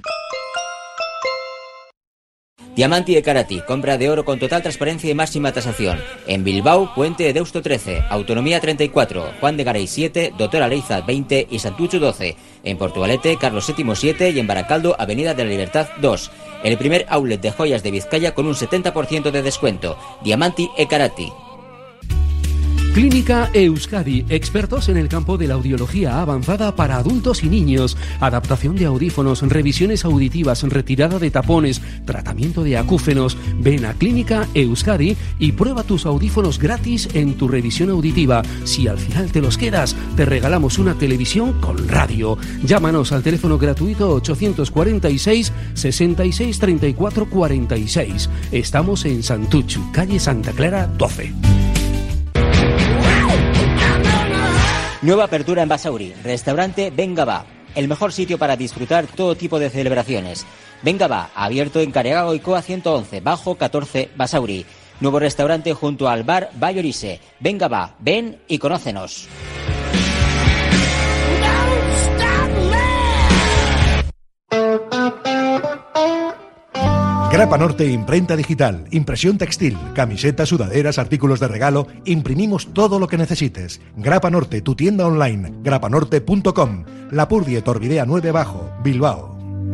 S5: Diamanti e Karati, compra de oro con total transparencia y máxima tasación. En Bilbao, Puente de Deusto 13, Autonomía 34, Juan de Garay 7, Doctor Aleiza 20 y Santucho 12. En Portugalete, Carlos VII 7 y en Baracaldo, Avenida de la Libertad 2. El primer outlet de joyas de Vizcaya con un 70% de descuento. Diamanti e Karati.
S11: Clínica Euskadi, expertos en el campo de la audiología avanzada para adultos y niños, adaptación de audífonos, revisiones auditivas, retirada de tapones, tratamiento de acúfenos. Ven a Clínica Euskadi y prueba tus audífonos gratis en tu revisión auditiva. Si al final te los quedas, te regalamos una televisión con radio. Llámanos al teléfono gratuito 846 66 34 46. Estamos en Santuchu, calle Santa Clara 12.
S5: Nueva apertura en Basauri, restaurante Venga Va, el mejor sitio para disfrutar todo tipo de celebraciones. Venga Va, abierto en Careago y Coa 111, bajo 14 Basauri. Nuevo restaurante junto al bar Bayorise. Venga Va, ven y conócenos.
S6: Grapa Norte Imprenta Digital, impresión textil, camisetas, sudaderas, artículos de regalo, imprimimos todo lo que necesites. Grapa Norte, tu tienda online, grapanorte.com, Lapurdie Torvidea 9 Bajo, Bilbao.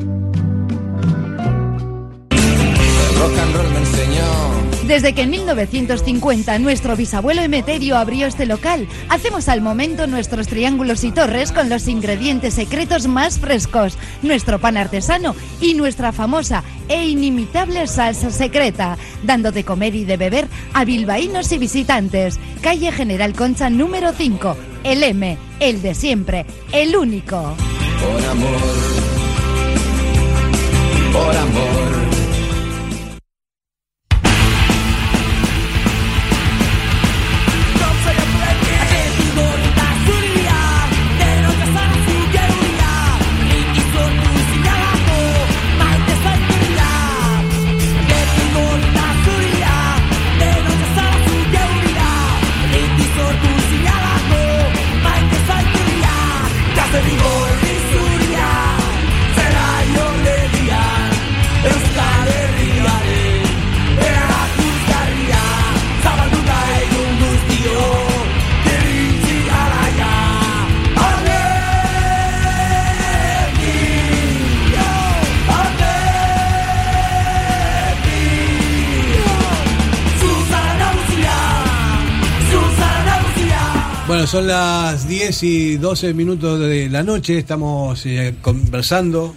S12: Rock and roll me enseñó.
S13: Desde que en 1950 nuestro bisabuelo Emeterio abrió este local, hacemos al momento nuestros triángulos y torres con los ingredientes secretos más frescos, nuestro pan artesano y nuestra famosa e inimitable salsa secreta, dando de comer y de beber a bilbaínos y visitantes. Calle General Concha número 5, el M, el de siempre, el único.
S12: Por amor, por amor.
S1: Bueno, son las 10 y 12 minutos de la noche, estamos conversando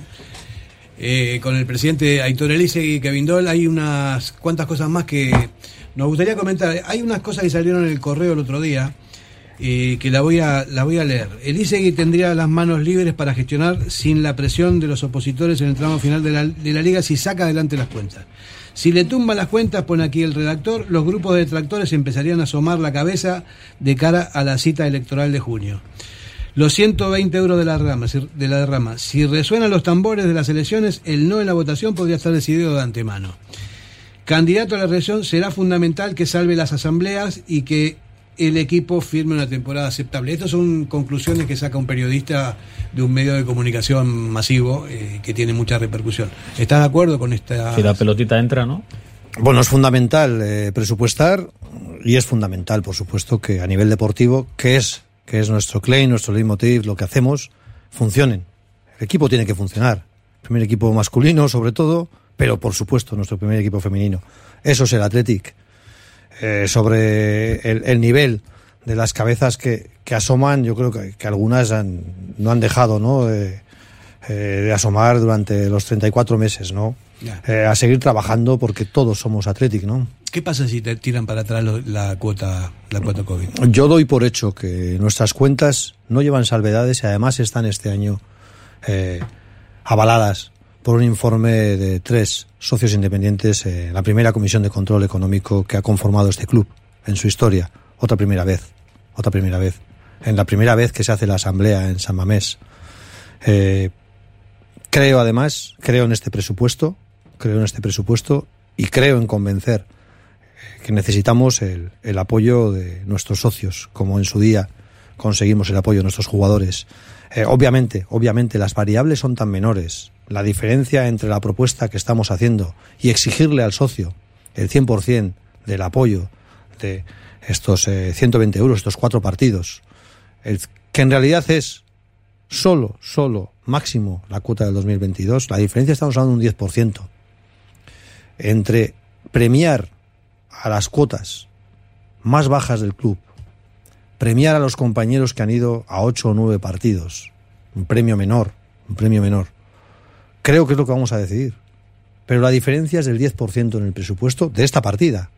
S1: con el presidente Aitor Elísegui Kevindol. Hay unas cuantas cosas más que nos gustaría comentar. Hay unas cosas que salieron en el correo el otro día, que la voy a leer. Elísegui tendría las manos libres para gestionar sin la presión de los opositores en el tramo final de la liga si saca adelante las cuentas. Si le tumban las cuentas, pone aquí el redactor, los grupos de detractores empezarían a asomar la cabeza de cara a la cita electoral de junio. Los 120 euros de la derrama. Si resuenan los tambores de las elecciones, el no en la votación podría estar decidido de antemano. Candidato a la reelección, será fundamental que salve las asambleas y que el equipo firme una temporada aceptable. Estas son conclusiones que saca un periodista de un medio de comunicación masivo que tiene mucha repercusión. ¿Estás de acuerdo con esta...?
S3: Si la pelotita entra, ¿no?
S2: Bueno, es fundamental presupuestar y es fundamental, por supuesto, que a nivel deportivo, que es nuestro claim, nuestro leitmotiv, lo que hacemos, funcionen. El equipo tiene que funcionar. El primer equipo masculino, sobre todo, pero por supuesto nuestro primer equipo femenino. Eso es el Athletic. Sobre el nivel de las cabezas que asoman, yo creo que algunas no han dejado, ¿no? De asomar durante los 34 meses, ¿no? A seguir trabajando porque todos somos Athletic, ¿no?
S1: ¿Qué pasa si te tiran para atrás la cuota COVID?
S2: Yo doy por hecho que nuestras cuentas no llevan salvedades y además están este año avaladas por un informe de 3 socios independientes, la primera comisión de control económico que ha conformado este club en su historia. Otra primera vez. En la primera vez que se hace la asamblea en San Mamés. Creo en este presupuesto y creo en convencer que necesitamos el apoyo de nuestros socios, como en su día conseguimos el apoyo de nuestros jugadores. Obviamente, las variables son tan menores. La diferencia entre la propuesta que estamos haciendo y exigirle al socio el 100% del apoyo de estos 120 euros, estos 4 partidos, que en realidad es solo máximo la cuota del 2022, la diferencia estamos hablando de un 10%. Entre premiar a las cuotas más bajas del club, premiar a los compañeros que han ido a 8 o 9 partidos, un premio menor, creo que es lo que vamos a decidir. Pero la diferencia es del 10% en el presupuesto de esta partida.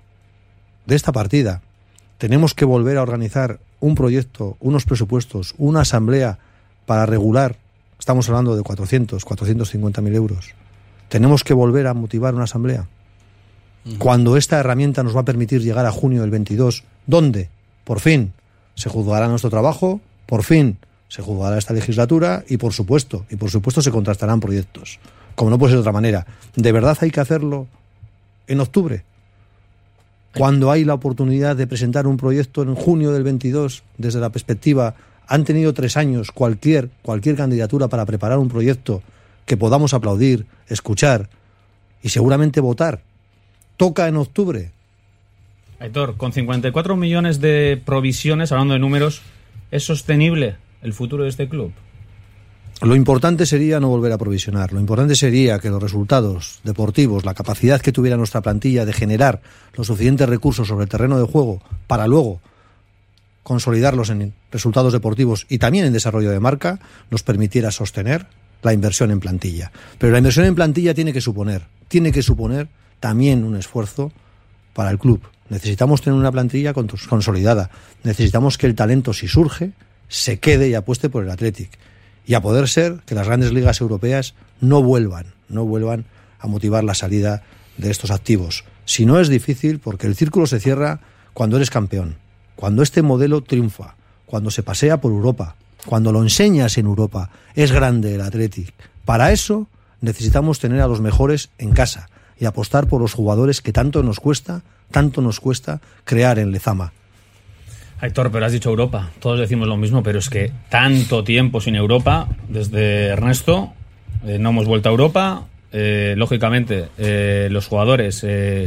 S2: Tenemos que volver a organizar un proyecto, unos presupuestos, una asamblea para regular. Estamos hablando de 450.000 euros. Tenemos que volver a motivar una asamblea. Cuando esta herramienta nos va a permitir llegar a junio del 22, ¿dónde? Por fin se juzgará nuestro trabajo, por fin se juzgará esta legislatura y por supuesto se contrastarán proyectos. Como no puede ser de otra manera. ¿De verdad hay que hacerlo en octubre? Cuando hay la oportunidad de presentar un proyecto en junio del 22, desde la perspectiva, han tenido 3 años cualquier candidatura para preparar un proyecto que podamos aplaudir, escuchar y seguramente votar. Toca en octubre.
S3: Aitor, con 54 millones de provisiones, hablando de números, ¿es sostenible el futuro de este club?
S2: Lo importante sería no volver a provisionar. Lo importante sería que los resultados deportivos, la capacidad que tuviera nuestra plantilla de generar los suficientes recursos sobre el terreno de juego para luego consolidarlos en resultados deportivos y también en desarrollo de marca, nos permitiera sostener la inversión en plantilla. Pero la inversión en plantilla tiene que suponer también un esfuerzo para el club. Necesitamos tener una plantilla consolidada. Necesitamos que el talento, si surge, se quede y apueste por el Athletic. Y a poder ser que las grandes ligas europeas no vuelvan a motivar la salida de estos activos. Si no, es difícil, porque el círculo se cierra cuando eres campeón, cuando este modelo triunfa, cuando se pasea por Europa, cuando lo enseñas en Europa. Es grande el Athletic. Para eso necesitamos tener a los mejores en casa y apostar por los jugadores que tanto nos cuesta crear en Lezama.
S3: Héctor, pero has dicho Europa. Todos decimos lo mismo, pero es que tanto tiempo sin Europa, desde Ernesto, no hemos vuelto a Europa. Lógicamente, los jugadores,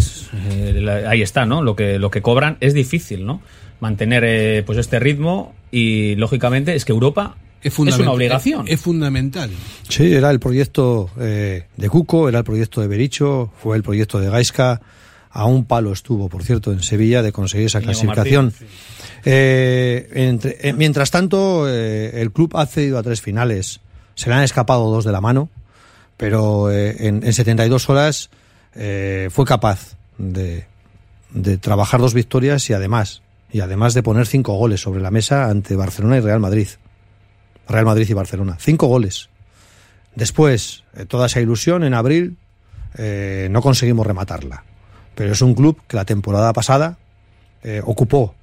S3: ahí está, ¿no? Lo que cobran es difícil, ¿no? Mantener pues este ritmo y, lógicamente, es que Europa es una obligación.
S1: Es fundamental.
S2: Sí, era el proyecto de Cuco, era el proyecto de Bericho, fue el proyecto de Gaisca. A un palo estuvo, por cierto, en Sevilla de conseguir esa clasificación. Martín, sí. Mientras tanto, el club ha accedido a 3 finales. Se le han escapado 2 de la mano, pero en 72 horas fue capaz de trabajar 2 victorias y además de poner 5 goles sobre la mesa ante Barcelona y Real Madrid y Barcelona. 5 goles. Después, toda esa ilusión, en abril, no conseguimos rematarla. Pero es un club que la temporada pasada ocupó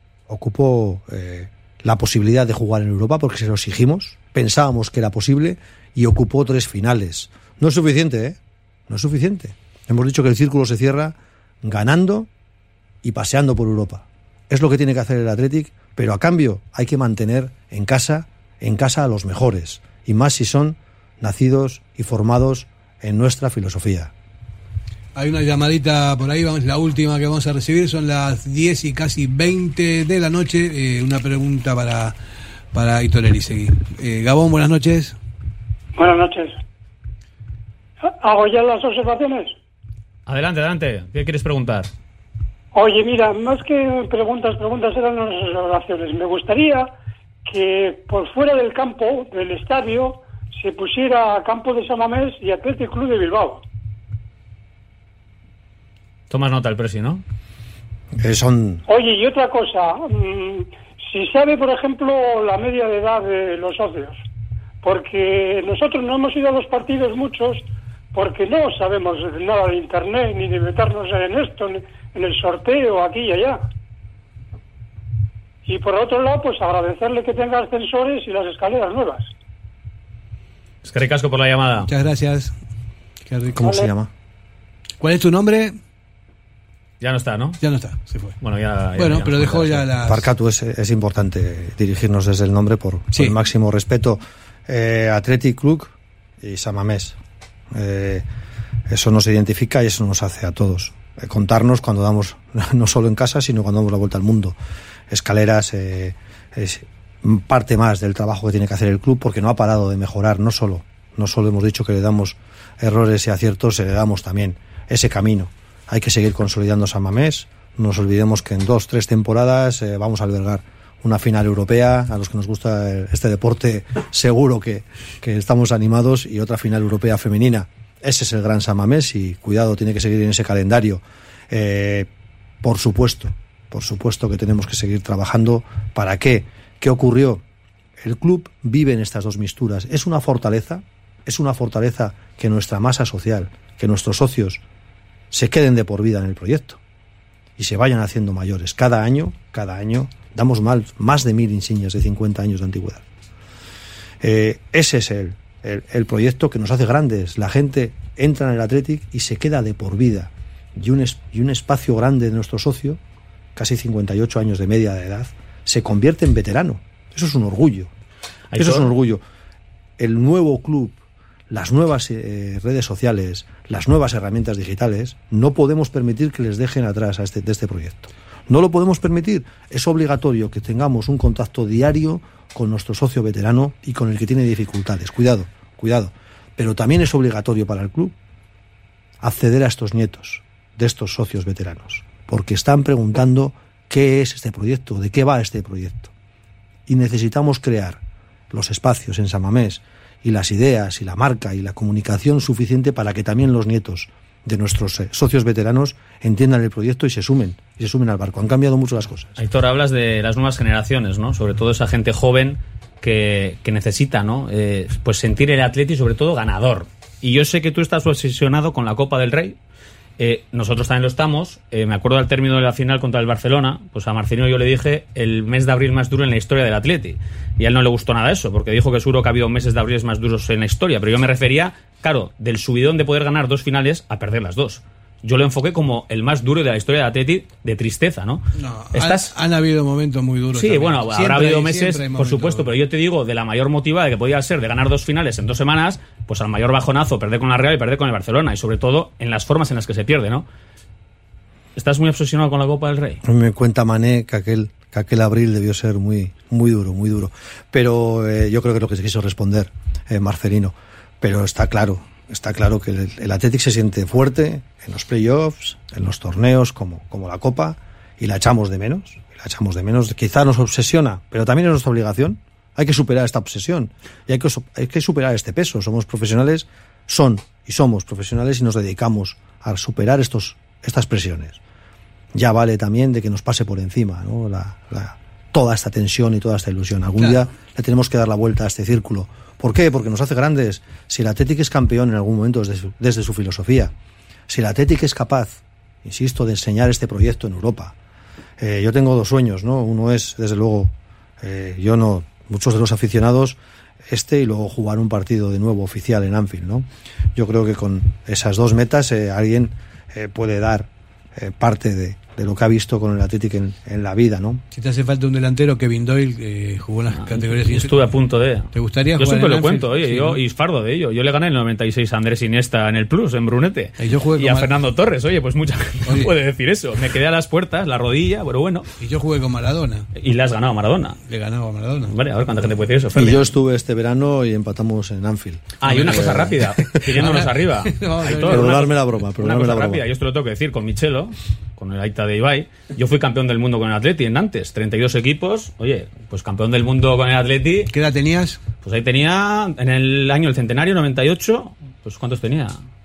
S2: la posibilidad de jugar en Europa porque se lo exigimos, pensábamos que era posible y ocupó 3 finales. No es suficiente, no es suficiente. Hemos dicho que el círculo se cierra ganando y paseando por Europa. Es lo que tiene que hacer el Athletic, pero a cambio hay que mantener en casa a los mejores, y más si son nacidos y formados en nuestra filosofía.
S1: Hay una llamadita por ahí, la última que vamos a recibir, son las 10 y casi 20 de la noche. Una pregunta para Aitor Elizegui. Gabón, buenas noches.
S14: Buenas noches. ¿Hago ya las observaciones?
S3: Adelante. ¿Qué quieres preguntar?
S14: Oye, mira, más que preguntas eran las observaciones. Me gustaría que por fuera del campo, del estadio, se pusiera Campo de San Mamés y Athletic Club de Bilbao.
S3: Tomas nota el presi, ¿no?
S14: Oye, y otra cosa, si sabe, por ejemplo, la media de edad de los socios, porque nosotros no hemos ido a los partidos muchos, porque no sabemos nada de internet, ni de meternos en esto, en el sorteo, aquí y allá. Y por otro lado, pues agradecerle que tenga ascensores y las escaleras nuevas.
S3: Es que ricasco por la llamada.
S1: Muchas gracias.
S2: ¿Cómo se llama?
S1: ¿Cuál es tu nombre?
S3: Ya no está, ¿no?
S1: Ya no está, se fue.
S3: Bueno,
S1: pero dejó ya la...
S2: Parcatu es importante dirigirnos desde el nombre por el máximo respeto. Athletic Club y San Mamés. Eso nos identifica y eso nos hace a todos. Contarnos cuando damos, no solo en casa, sino cuando damos la vuelta al mundo. Escaleras es parte más del trabajo que tiene que hacer el club, porque no ha parado de mejorar. No solo hemos dicho que le damos errores y aciertos, le damos también ese camino. Hay que seguir consolidando San Mamés. No nos olvidemos que en 2-3 temporadas vamos a albergar una final europea. A los que nos gusta este deporte, seguro que estamos animados, y otra final europea femenina. Ese es el gran San Mamés, y cuidado, tiene que seguir en ese calendario. Por supuesto que tenemos que seguir trabajando. ¿Para qué? ¿Qué ocurrió? El club vive en estas dos misturas. Es una fortaleza que nuestra masa social, que nuestros socios se queden de por vida en el proyecto y se vayan haciendo mayores. Cada año damos más de 1000 insignias de 50 años de antigüedad. Ese es el proyecto que nos hace grandes. La gente entra en el Athletic y se queda de por vida. Y un espacio grande de nuestro socio, casi 58 años de media de edad, se convierte en veterano. Eso es un orgullo. El nuevo club, las nuevas redes sociales, las nuevas herramientas digitales, no podemos permitir que les dejen atrás de este proyecto. No lo podemos permitir. Es obligatorio que tengamos un contacto diario con nuestro socio veterano y con el que tiene dificultades. Cuidado. Pero también es obligatorio para el club acceder a estos nietos de estos socios veteranos, porque están preguntando qué es este proyecto, de qué va este proyecto. Y necesitamos crear los espacios en San Mamés y las ideas y la marca y la comunicación suficiente para que también los nietos de nuestros socios veteranos entiendan el proyecto y se sumen al barco. Han cambiado mucho las cosas.
S3: Aitor, hablas de las nuevas generaciones, ¿no? Sobre todo esa gente joven que necesita, ¿no? Pues sentir el Atleti, sobre todo ganador. Y yo sé que tú estás obsesionado con la Copa del Rey. Nosotros también lo estamos. Me acuerdo al término de la final contra el Barcelona, pues a Marcelino yo le dije el mes de abril más duro en la historia del Atleti, y a él no le gustó nada eso, porque dijo que seguro que ha habido meses de abril más duros en la historia, pero yo me refería, claro, del subidón de poder ganar 2 finales a perder las 2. Yo lo enfoqué como el más duro de la historia del Atleti, de tristeza, ¿no?
S1: Han habido momentos muy duros.
S3: Sí,
S1: también.
S3: Bueno, habrá habido meses, por supuesto, pero yo te digo, de la mayor motivada que podía ser de ganar 2 finales en 2 semanas, pues al mayor bajonazo, perder con la Real y perder con el Barcelona, y sobre todo en las formas en las que se pierde, ¿no? ¿Estás muy obsesionado con la Copa del Rey?
S2: Me cuenta Mané que aquel abril debió ser muy duro. Pero yo creo que es lo que se quiso responder Marcelino. Pero está claro que el Athletic se siente fuerte en los playoffs, en los torneos como la Copa, y la echamos de menos. Quizá nos obsesiona, pero también es nuestra obligación. Hay que superar esta obsesión y hay que superar este peso. Somos profesionales, somos profesionales, y nos dedicamos a superar estas presiones. Ya vale también de que nos pase por encima, ¿no? Toda esta tensión y toda esta ilusión. Algún día le tenemos que dar la vuelta a este círculo. ¿Por qué? Porque nos hace grandes. Si el Athletic es campeón en algún momento desde su filosofía, si el Athletic es capaz, insisto, de enseñar este proyecto en Europa. Yo tengo 2 sueños, ¿no? Uno es, desde luego, muchos de los aficionados, y luego jugar un partido de nuevo oficial en Anfield, ¿no? Yo creo que con esas 2 metas alguien puede dar parte de lo que ha visto con el Athletic en la vida, ¿no?
S1: Si te hace falta un delantero, Kevin Doyle jugó en las categorías.
S3: Yo estuve a punto de.
S1: ¿Te gustaría
S3: jugar? Yo siempre lo
S1: Anfield?
S3: cuento, oye,
S1: Sí,
S3: y fardo de ello. Yo le gané en el 96 a Andrés Iniesta en el Plus, en Brunete.
S1: Y
S3: a Fernando Torres, oye, pues mucha gente no puede decir eso. Me quedé a las puertas, la rodilla, pero bueno.
S1: Y yo jugué con Maradona.
S3: Y le has ganado a Maradona.
S1: Le ganaba a Maradona.
S3: Vale, a ver cuánta gente puede decir eso, Fermi.
S2: Y yo estuve este verano y empatamos en Anfield.
S3: Y una cosa rápida, siguiéndonos arriba.
S2: Perdonadme la broma.
S3: Una cosa rápida, yo esto lo tengo que decir, con Michelo, con el Aita de Ibai, yo fui campeón del mundo con el Atleti en Nantes, 32 equipos, oye, pues campeón del mundo con el Atleti.
S1: ¿Qué edad tenías?
S3: Pues ahí tenía, en el año del centenario, 98, pues ¿cuántos tenía?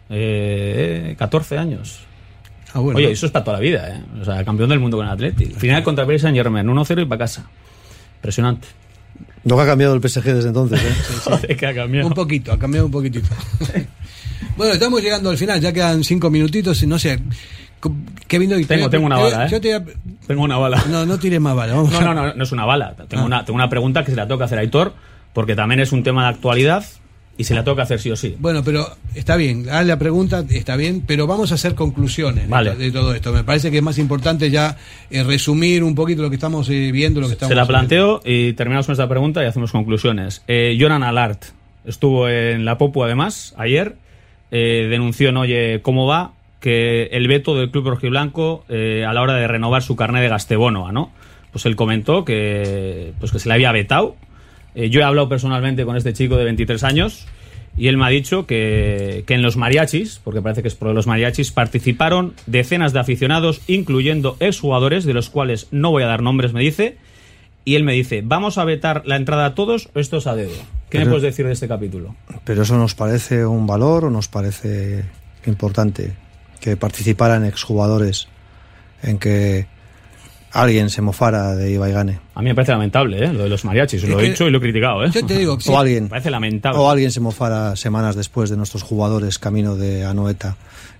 S3: 14 años.
S1: Bueno.
S3: Oye, eso es para toda la vida, ¿eh? O sea, campeón del mundo con el Atleti. Final contra el Paris Saint-Germain, 1-0 y para casa. Impresionante.
S2: Lo que ha cambiado el PSG desde entonces, ¿eh?
S3: Joder, que ha cambiado.
S1: Ha cambiado un poquitito. Bueno, estamos llegando al final, ya quedan 5 minutitos, no sé. Kevin Doyle,
S3: tengo una bala, Tengo una bala.
S1: No tires más bala.
S3: No es una bala. Tengo una pregunta que se la toca hacer a Aitor, porque también es un tema de actualidad. y se la tengo que hacer sí o sí.
S1: Bueno, pero está bien, haz la pregunta, está bien, pero vamos a hacer conclusiones de todo esto. Me parece que es más importante ya resumir un poquito lo que estamos viendo, lo que estamos...
S3: Se la planteo y terminamos con esta pregunta y hacemos conclusiones. Jonan Alart estuvo en la Popu, además, ayer, denunció en Oye Cómo Va que el veto del club rojiblanco a la hora de renovar su carné de Gastebonoa, ¿no? Pues él comentó que se le había vetado. Yo he hablado personalmente con este chico de 23 años y él me ha dicho que en los mariachis, porque parece que es por los mariachis, participaron decenas de aficionados, incluyendo exjugadores, de los cuales no voy a dar nombres, me dice, y él me dice, ¿vamos a vetar la entrada a todos o esto es a dedo? ¿Qué me puedes decir de este capítulo?
S2: ¿Pero eso nos parece un valor o nos parece importante que participaran exjugadores en que alguien se mofara de Ibai Gane?
S3: A mí me parece lamentable, lo de los mariachis, lo he dicho y lo he criticado.
S1: Yo te digo,
S2: o alguien,
S3: me parece lamentable.
S2: O alguien se mofara semanas después de nuestros jugadores camino de Anoeta.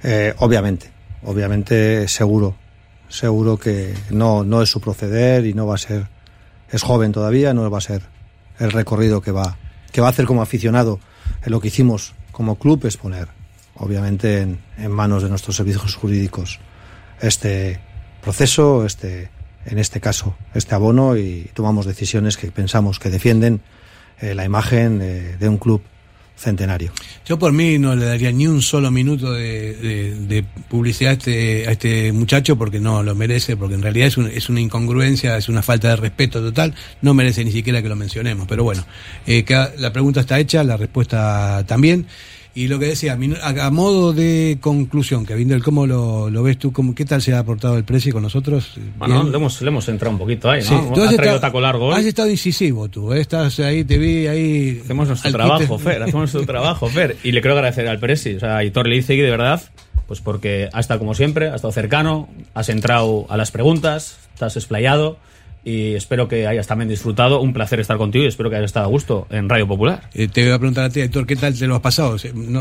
S2: Obviamente seguro que no es su proceder y no va a ser, es joven todavía, no va a ser el recorrido que va a hacer como aficionado. Lo que hicimos como club es poner, obviamente, en manos de nuestros servicios jurídicos este proceso, en este caso, este abono, y tomamos decisiones que pensamos que defienden la imagen de un club centenario.
S1: Yo por mí no le daría ni un solo minuto de publicidad a este muchacho, porque no lo merece, porque en realidad es una incongruencia, es una falta de respeto total, no merece ni siquiera que lo mencionemos, pero bueno, la pregunta está hecha, la respuesta también. Y lo que decía, a modo de conclusión, Kevin, ¿cómo lo ves tú? ¿Qué tal se ha aportado el Presi con nosotros?
S3: Bueno, le hemos entrado un poquito ahí, ¿no?
S1: Sí,
S3: ha traído taco largo hoy.
S1: Has estado incisivo tú, estás ahí, te vi ahí...
S3: Hacemos nuestro trabajo, Fer. Y le quiero agradecer al Presi, o sea, a Aitor Leizegui, de verdad, pues porque ha estado como siempre, ha estado cercano, has entrado a las preguntas, te has explayado... Y espero que hayas también disfrutado. Un placer estar contigo y espero que hayas estado a gusto en Radio Popular.
S1: Te voy a preguntar a ti, Héctor, ¿qué tal te lo has pasado?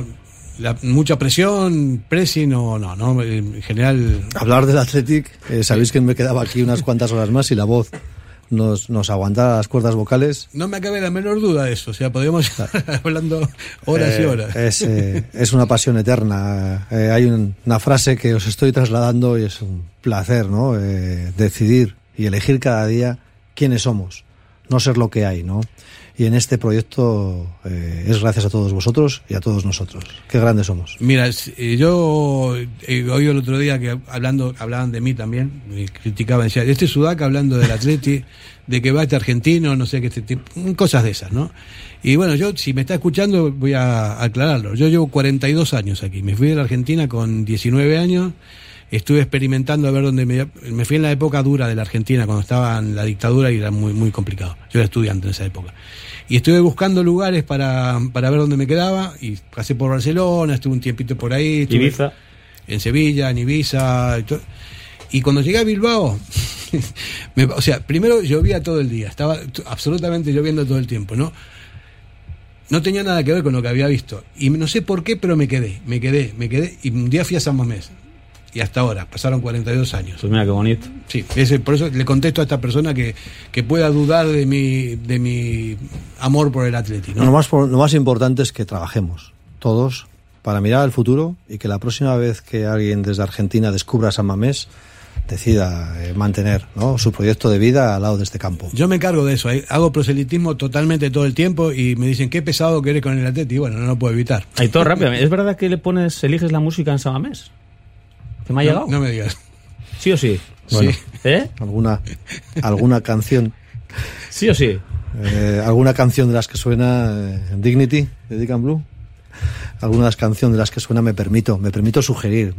S1: Mucha presión, no, en general...
S2: Hablar del Athletic, sabéis que me quedaba aquí unas cuantas horas más y la voz nos aguantaba las cuerdas vocales.
S1: No me cabe la menor duda de eso, o sea, podríamos estar hablando horas y horas.
S2: Es una pasión eterna. Hay una frase que os estoy trasladando y es un placer, ¿no? Decidir y elegir cada día quiénes somos, no ser lo que hay, ¿no? Y en este proyecto es gracias a todos vosotros y a todos nosotros. Qué grandes somos.
S1: Mira, yo oí el otro día que hablaban de mí también, me criticaban, decían, Sudaca hablando del Atleti, de que va este argentino, no sé qué, cosas de esas, ¿no? Y bueno, yo, si me está escuchando, voy a aclararlo. Yo llevo 42 años aquí, me fui de la Argentina con 19 años. Estuve experimentando a ver dónde me fui en la época dura de la Argentina, cuando estaba en la dictadura y era muy, muy complicado. Yo era estudiante en esa época. Y estuve buscando lugares para ver dónde me quedaba, y pasé por Barcelona, estuve un tiempito por ahí.
S3: Ibiza.
S1: En Sevilla, en Ibiza. Y cuando llegué a Bilbao, primero llovía todo el día, estaba absolutamente lloviendo todo el tiempo, ¿no? No tenía nada que ver con lo que había visto. Y no sé por qué, pero me quedé. Y un día fui a San Mamés. Y hasta ahora, pasaron 42 años.
S3: Pues mira qué bonito.
S1: Sí, por eso le contesto a esta persona que pueda dudar de mi amor por el Atleti, ¿no?
S2: Lo más importante es que trabajemos todos para mirar al futuro y que la próxima vez que alguien desde Argentina descubra San Mamés decida mantener, ¿no?, su proyecto de vida al lado de este campo.
S1: Yo me encargo de eso, hago proselitismo totalmente todo el tiempo y me dicen, qué pesado que eres con el Atleti. Y bueno, no lo puedo evitar.
S3: Ahí todo rápido. ¿Es verdad que eliges la música en San Mamés? ¿Que me ha llegado?
S1: No me digas.
S3: ¿Sí o sí?
S2: Bueno,
S1: sí.
S2: ¿Alguna canción?
S3: ¿Sí o sí?
S2: ¿Alguna canción de las que suena Dignity de Deacon Blue? Alguna de las canciones de las que suena me permito sugerir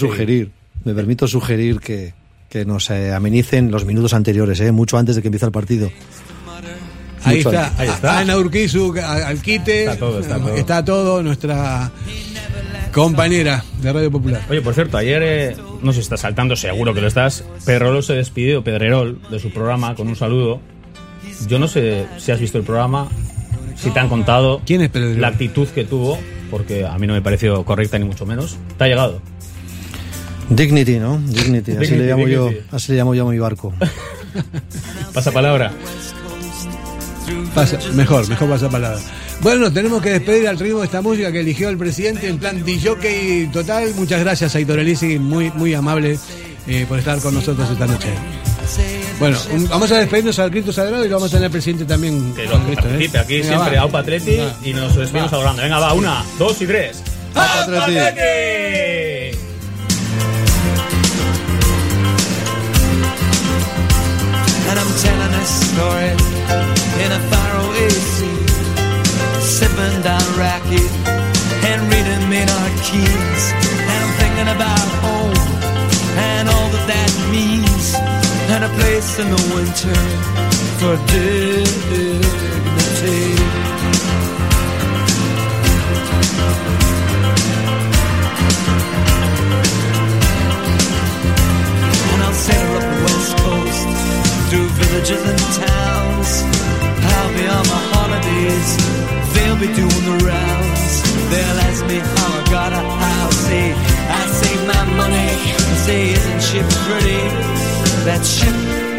S2: que nos amenicen los minutos anteriores, mucho antes de que empiece el partido.
S1: Ahí está. Ana Urquizu al quite. Está todo. Nuestra compañera de Radio Popular.
S3: Oye, por cierto, ayer, no se está saltando, seguro que lo estás, Pedrerol se despidió, Pedrerol, de su programa con un saludo. Yo no sé si has visto el programa, si te han contado.
S1: ¿Quién es Pedrerol?
S3: La actitud que tuvo, porque a mí no me pareció correcta ni mucho menos. ¿Te ha llegado?
S2: Dignity, ¿no? Dignity. Así le llamo yo a mi barco.
S3: Pasa palabra.
S1: Mejor pasar palabra. Bueno, tenemos que despedir al ritmo de esta música que eligió el presidente en plan DJ total. Muchas gracias, Aitor Elizegui, muy amable por estar con nosotros esta noche. Bueno, vamos a despedirnos al grito sagrado y lo vamos a tener al presidente también.
S3: Que lo participe aquí. Venga, siempre Aupa Atleti y nos despedimos hablando. Venga, va, 1, 2 y 3. ¡Aupa Atleti!
S12: And I'm telling a story in a faraway sea, sipping down raki and reading Maynard Keynes. And I'm thinking about home and all that means, and a place in the winter for dignity. And I'll sail up the west coast through villages and towns. I'll be on my holidays, they'll be doing the rounds. They'll ask me how I got a house. I save my money, say isn't she pretty? That ship